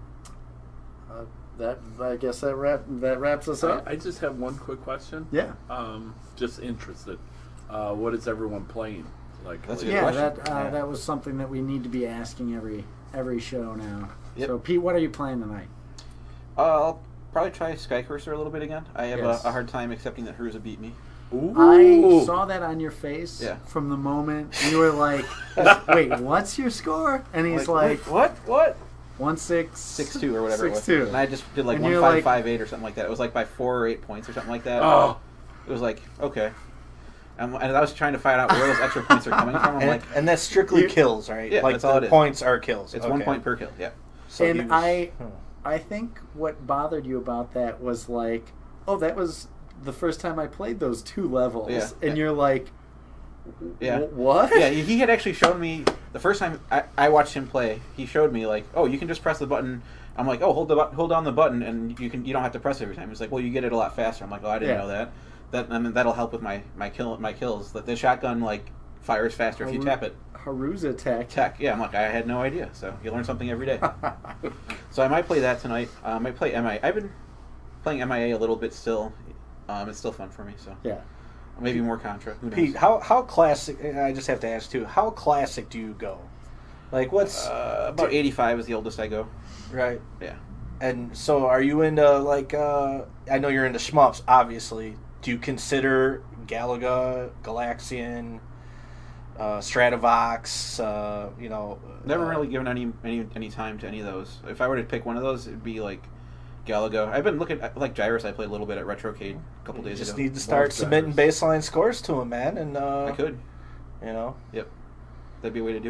I guess that wraps us up. I just have one quick question. Yeah. Just interested. What is everyone playing? That's a lately? good question. That was something that we need to be asking every show now. Yep. So Pete, what are you playing tonight? I'll probably try Sky Cursor a little bit again. I have Yes. a hard time accepting that Haruza beat me. Ooh. I saw that on your face Yeah. from the moment you were like, "Wait, what's your score?" And he's like, "What? 1-6, 6-2 or whatever 6-2. it was." And I just did like And 1 you're 5 like- 5 8 or something like that. It was like by 4 or 8 points or something like that. Oh. It was like, okay. And I was trying to find out where those extra points are coming from. I'm And, like, and that's strictly You- kills, right? Yeah, like that's all the it is. points are kills. it's Okay. 1 point per kill. Yeah. So he And was- I think what bothered you about that was like, oh, that was the first time I played those 2 levels, Yeah. and you're like, Yeah. what? Yeah, he had actually shown me the first time I watched him play. He showed me like, oh, you can just press the button. I'm like, oh, hold down the button, and you don't have to press it every time. He's like, well, you get it a lot faster. I'm like, oh, I didn't Yeah. know that. That'll help with my kills. That the shotgun like fires faster if you tap it. Haruza Tech. Yeah, I'm like, I had no idea. So you learn something every day. So I might play that tonight. I might play MIA. I've been playing MIA a little bit still. It's still fun for me. So Yeah. maybe more Contra. Who knows? Pete, how classic? I just have to ask too. How classic do you go? Like what's About 85 is the oldest I go. right? Yeah. And so, are you into like? I know you're into shmups, obviously. Do you consider Galaga, Galaxian, Stratovox? Never really given any time to any of those. If I were to pick one of those, it'd be like Galaga. I've been looking at like Gyrus. I played a little bit at Retrocade a couple days Just ago. need to start Love submitting baseline scores to him, man. And I could. you know, Yep. That'd be a way to do it.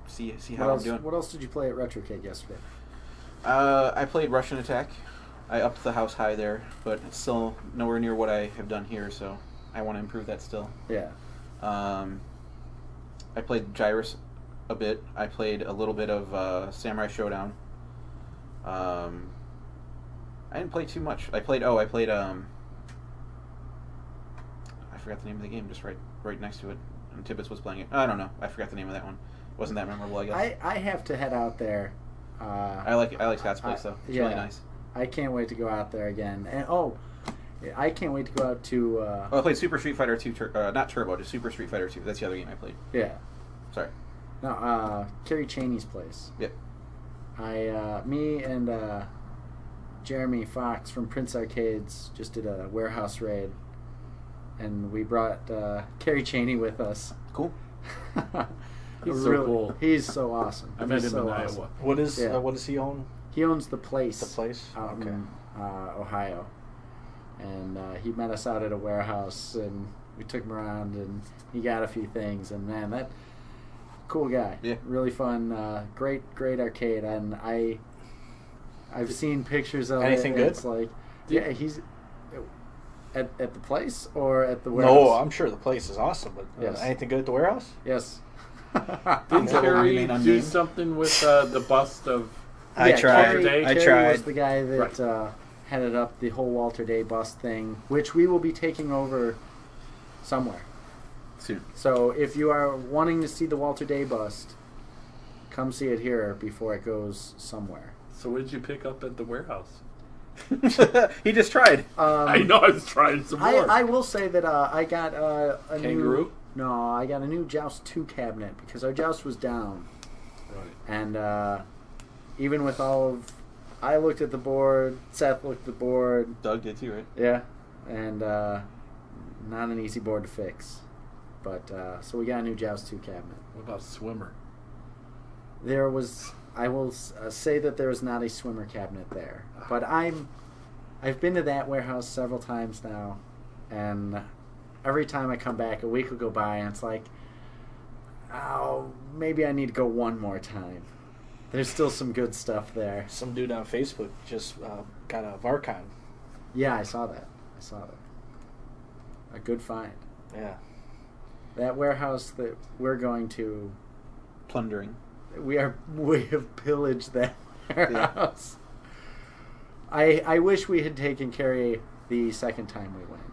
see What how I'm else? doing. What else did you play at RetroCade yesterday? I played Russian Attack. I upped the house high there, but it's still nowhere near what I have done here, so I want to improve that still. Yeah. I played Gyrus a bit. I played a little bit of Samurai Showdown. I didn't play too much. I played I forgot the name of the game, just right next to it. And Tibbetts was playing it. I don't know. I forgot the name of that one. Wasn't that memorable, I guess. I have to head out there. I like Scott's place, though. It's really nice. I can't wait to go out there again. And I can't wait to go out to. I played Super Street Fighter 2, not Turbo, just Super Street Fighter 2. That's the other game I played. Yeah. Sorry. No, Kerry Cheney's place. Yep. Me and Jeremy Fox from Prince Arcades just did a warehouse raid, and we brought Kerry Cheney with us. Cool. He's so cool. He's so awesome. I met He's him in awesome. Iowa. What does he own? He owns the place. The place? Out Okay. in Ohio. And he met us out at a warehouse, and we took him around, and he got a few things, and man, that cool guy. Yeah. Really fun. Great arcade, and I've seen pictures of Anything it. good? It's like, yeah, he's at the place or at the warehouse. No, I'm sure the place is awesome, but Yes. anything good at the warehouse? Yes. Didn't Yeah. Kerry Remain do unnamed. something with the bust of... I tried. Kerry, Day? I Kerry tried. was the guy that headed up the whole Walter Day bust thing, which we will be taking over somewhere. Soon. So if you are wanting to see the Walter Day bust, come see it here before it goes somewhere. So what did you pick up at the warehouse? He just tried. I know, I was trying some more. I will say that I got a Kangaroo? new... No, I got a new Joust 2 cabinet because our Joust was down. Right. And even with all of... I looked at the board, Seth looked at the board. Doug did too, right? Yeah. And not an easy board to fix. But, so we got a new Joust 2 cabinet. What about Swimmer? There was... I will say that there is not a swimmer cabinet there. But I've been to that warehouse several times now, and every time I come back, a week will go by, and it's like, oh, maybe I need to go one more time. There's still some good stuff there. Some dude on Facebook just got a Varcon. Yeah, I saw that. A good find. Yeah. That warehouse that we're going to, Plundering. we have pillaged that warehouse. I wish we had taken Carrie the second time we went.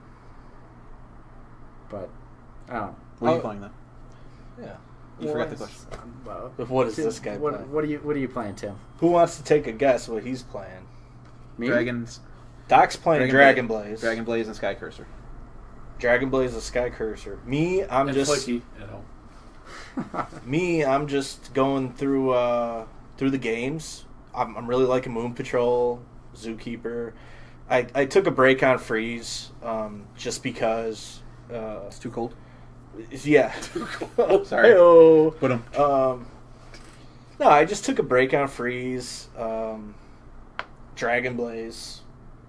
But, I don't know. What are you playing, though? Yeah. You forgot the question. What is Tim, this guy playing? What are you playing, Tim? Who wants to take a guess what he's playing? Me? Dragons. Doc's playing Dragon Blaze. Dragon Blaze and Sky Cursor. Dragon Blaze and Sky Cursor. Me, I'm And just Flicky at home. I'm just going through the games. I'm really liking Moon Patrol, Zookeeper. I took a break on Freeze just because. It's too cold. Yeah. Sorry. Hey-oh. Put 'em. No, I just took a break on Freeze, Dragon Blaze.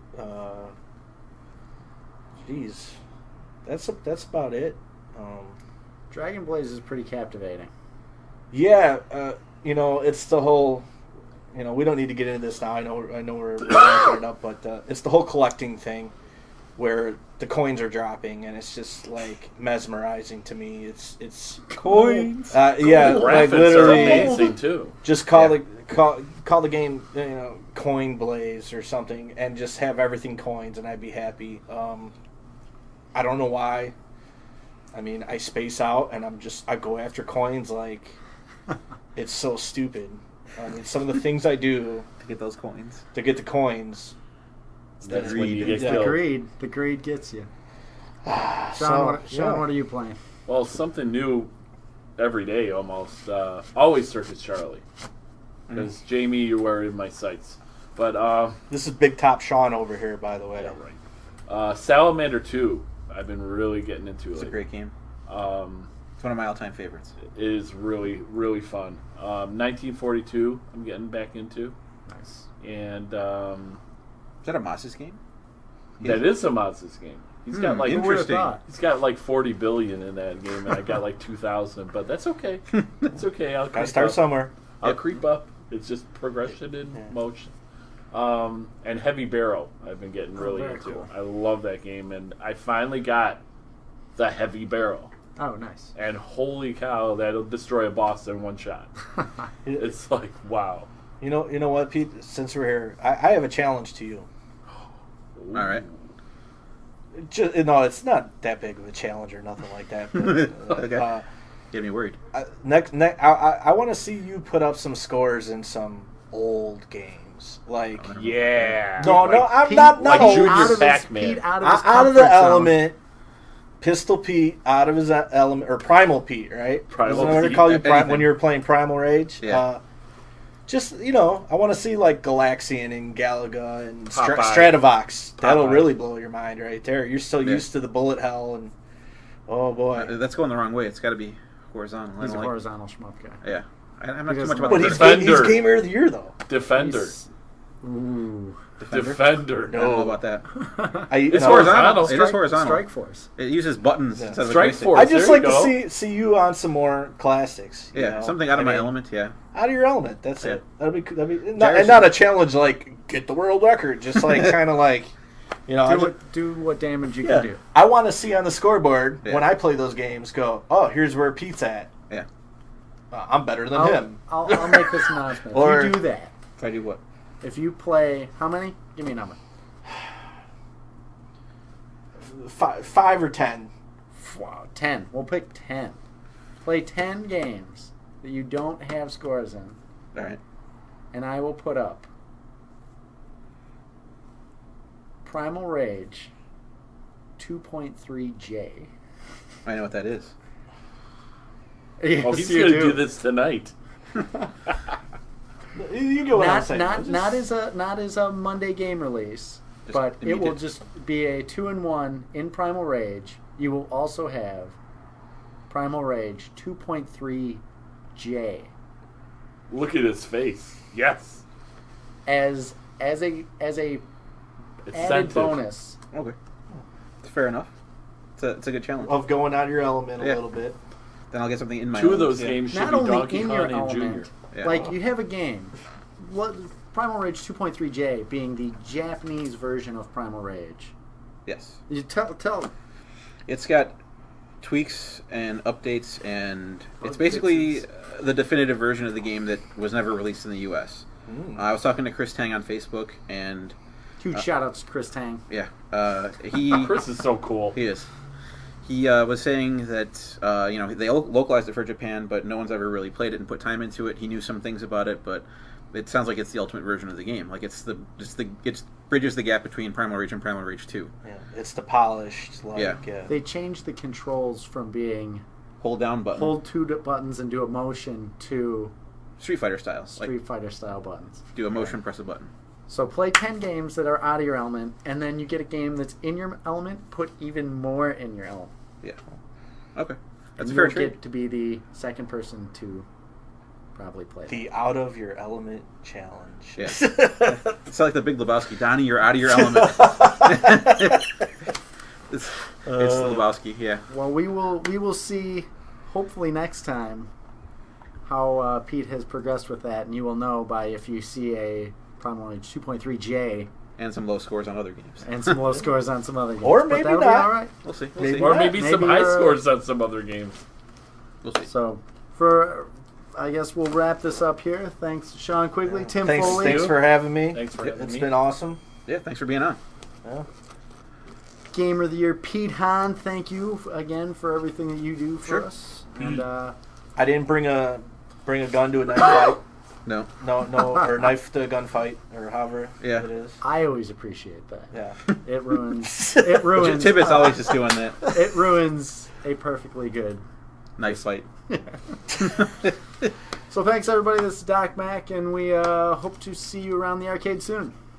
Jeez, that's about it. Dragon Blaze is pretty captivating. Yeah, it's the whole. We don't need to get into this now. I know we're wrapping it up, but it's the whole collecting thing, where the coins are dropping, and it's just like mesmerizing to me. It's Coins. Yeah, The like graphics are literally. amazing too. Just call the game, Coin Blaze or something, and just have everything coins, and I'd be happy. I don't know why. I mean, I space out, and I go after coins like it's so stupid. I mean, some of the things I do To get those coins. to get the coins. That's when you get The killed. greed gets you. Sean, So, what are you playing? Well, something new every day almost. Always Circus Charlie. Because Jamie, you were in my sights. But, This is Big Top Sean over here, by the way. yeah, right. Salamander 2, I've been really getting into It's a it. great game. It's one of my all-time favorites. It is really, really fun. 1942, I'm getting back into. Nice. And Is that a Maz's game? that is a Mazda's game. He's got like interesting. he's got like 40 billion in that game, and I got like 2,000. But that's okay. That's okay. I'll Gotta creep start up. somewhere. I'll creep up. It's just progression in motion. And Heavy Barrel, I've been getting really very into. cool. I love that game, and I finally got the Heavy Barrel. Oh, nice. And holy cow, that'll destroy a boss in one shot. It's like, wow. You know what, Pete? Since we're here, I have a challenge to you. All right. No, it's not that big of a challenge or nothing like that. But, Okay. Get me worried. I want to see you put up some scores in some old games, like Yeah. no, I'm Pete, not like old. Junior out of his, Pac-Man. Pete out of his out of the comfort zone. element. Pistol Pete out of his element, or Primal Pete, right? Primal Isn't that what they Pete. call you Anything. when you were playing Primal Rage? Yeah. Just, I want to see like Galaxian and Galaga and Popeye. Stratovox. That'll Popeye. really blow your mind right there. You're so Yeah. used to the bullet hell, and oh boy. That's going the wrong way. It's got to be horizontal. I He's a don't like. horizontal shmup guy. Yeah. I'm not He too doesn't much about But the he's, vertical. he's Defender. Gamer of the Year though. Defender. He's- Ooh. Defender. I don't know about that. It's No, horizontal. It is horizontal. Strike Force. It uses buttons Yeah. instead of a Strike joystick. Force. I just There like you to go. see you on some more classics. you Yeah, know? something out of I my mean, element. Yeah. Out of your element. That's Yeah. it. That'd be not, Gyros- and not a challenge like get the world record. Just like kind of like, Do what damage you yeah. can do. I want to see on the scoreboard Yeah. when I play those games. Go, oh, here's where Pete's at. Yeah. I'm better than I'll, him. I'll make this announcement. Or- if you do that, If I do what? if you play, how many? Give me a number. 5 or 10. Wow, 10. We'll pick 10. Play 10 games that you don't have scores in, All right. and I will put up Primal Rage 2.3J. I know what that is. Yes, Oh, he's you going to do this tonight. You get what I'm saying. Not as a Monday game release, Just but it will immediate. just be a 2-in-1 in Primal Rage. You will also have Primal Rage 2.3J Look at his face. Yes. as a added Incentive. bonus. Okay. It's fair enough. It's a good challenge. Of going out of your element a Yeah. little bit. Then I'll get something in my. Two of element. those Yeah. games should Not be only Donkey in Kong your and Junior. element, Yeah. like you have a game. What Primal Rage 2.3J being the Japanese version of Primal Rage. Yes. You tell. It's got tweaks and updates, and it's Bug basically fixes. the definitive version of the game that was never released in the U.S. I was talking to Chris Tang on Facebook, and Huge shout outs to Chris Tang. yeah, he Chris is so cool. he is. He was saying that they localized it for Japan, but no one's ever really played it and put time into it. He knew some things about it, but it sounds like it's the ultimate version of the game. Like it bridges the gap between Primal Rage and Primal Rage 2. Yeah, it's the polished. Like, Yeah. They changed the controls from being Hold down button. hold two buttons and do a motion to Street Fighter style. Street Fighter style buttons. Do a motion, press a button. So play 10 games that are out of your element, and then you get a game that's in your element, put even more in your element. Yeah. Okay. That's And a fair you'll trade. get to be the second person to probably play that. The out of your element challenge. Yeah. It's like the Big Lebowski. Donnie, you're out of your element. it's Lebowski, yeah. Well, we will see, hopefully next time, how Pete has progressed with that, and you will know by if you see a Primal Rage 2.3J And some low scores on other games. and some low scores on some other games. Or But maybe that'll be not. all right. We'll see. Maybe We'll Or see. maybe some Maybe high you're- scores on some other games. We'll see. So, I guess we'll wrap this up here. Thanks, Sean Quigley, Tim Thanks Foley. for having me. Thanks for having It's me. been awesome. Yeah, thanks for being on. Yeah. Gamer of the Year, Pete Hahn. Thank you again for everything that you do for Sure. us. And I didn't bring a gun to a knife fight. No. No, or knife to a gunfight, or however Yeah. it is. I always appreciate that. Yeah. It ruins. It ruins. Tibbet's always just doing that. It ruins a perfectly good. Nice fight. So thanks everybody. This is Doc Mac, and we hope to see you around the arcade soon.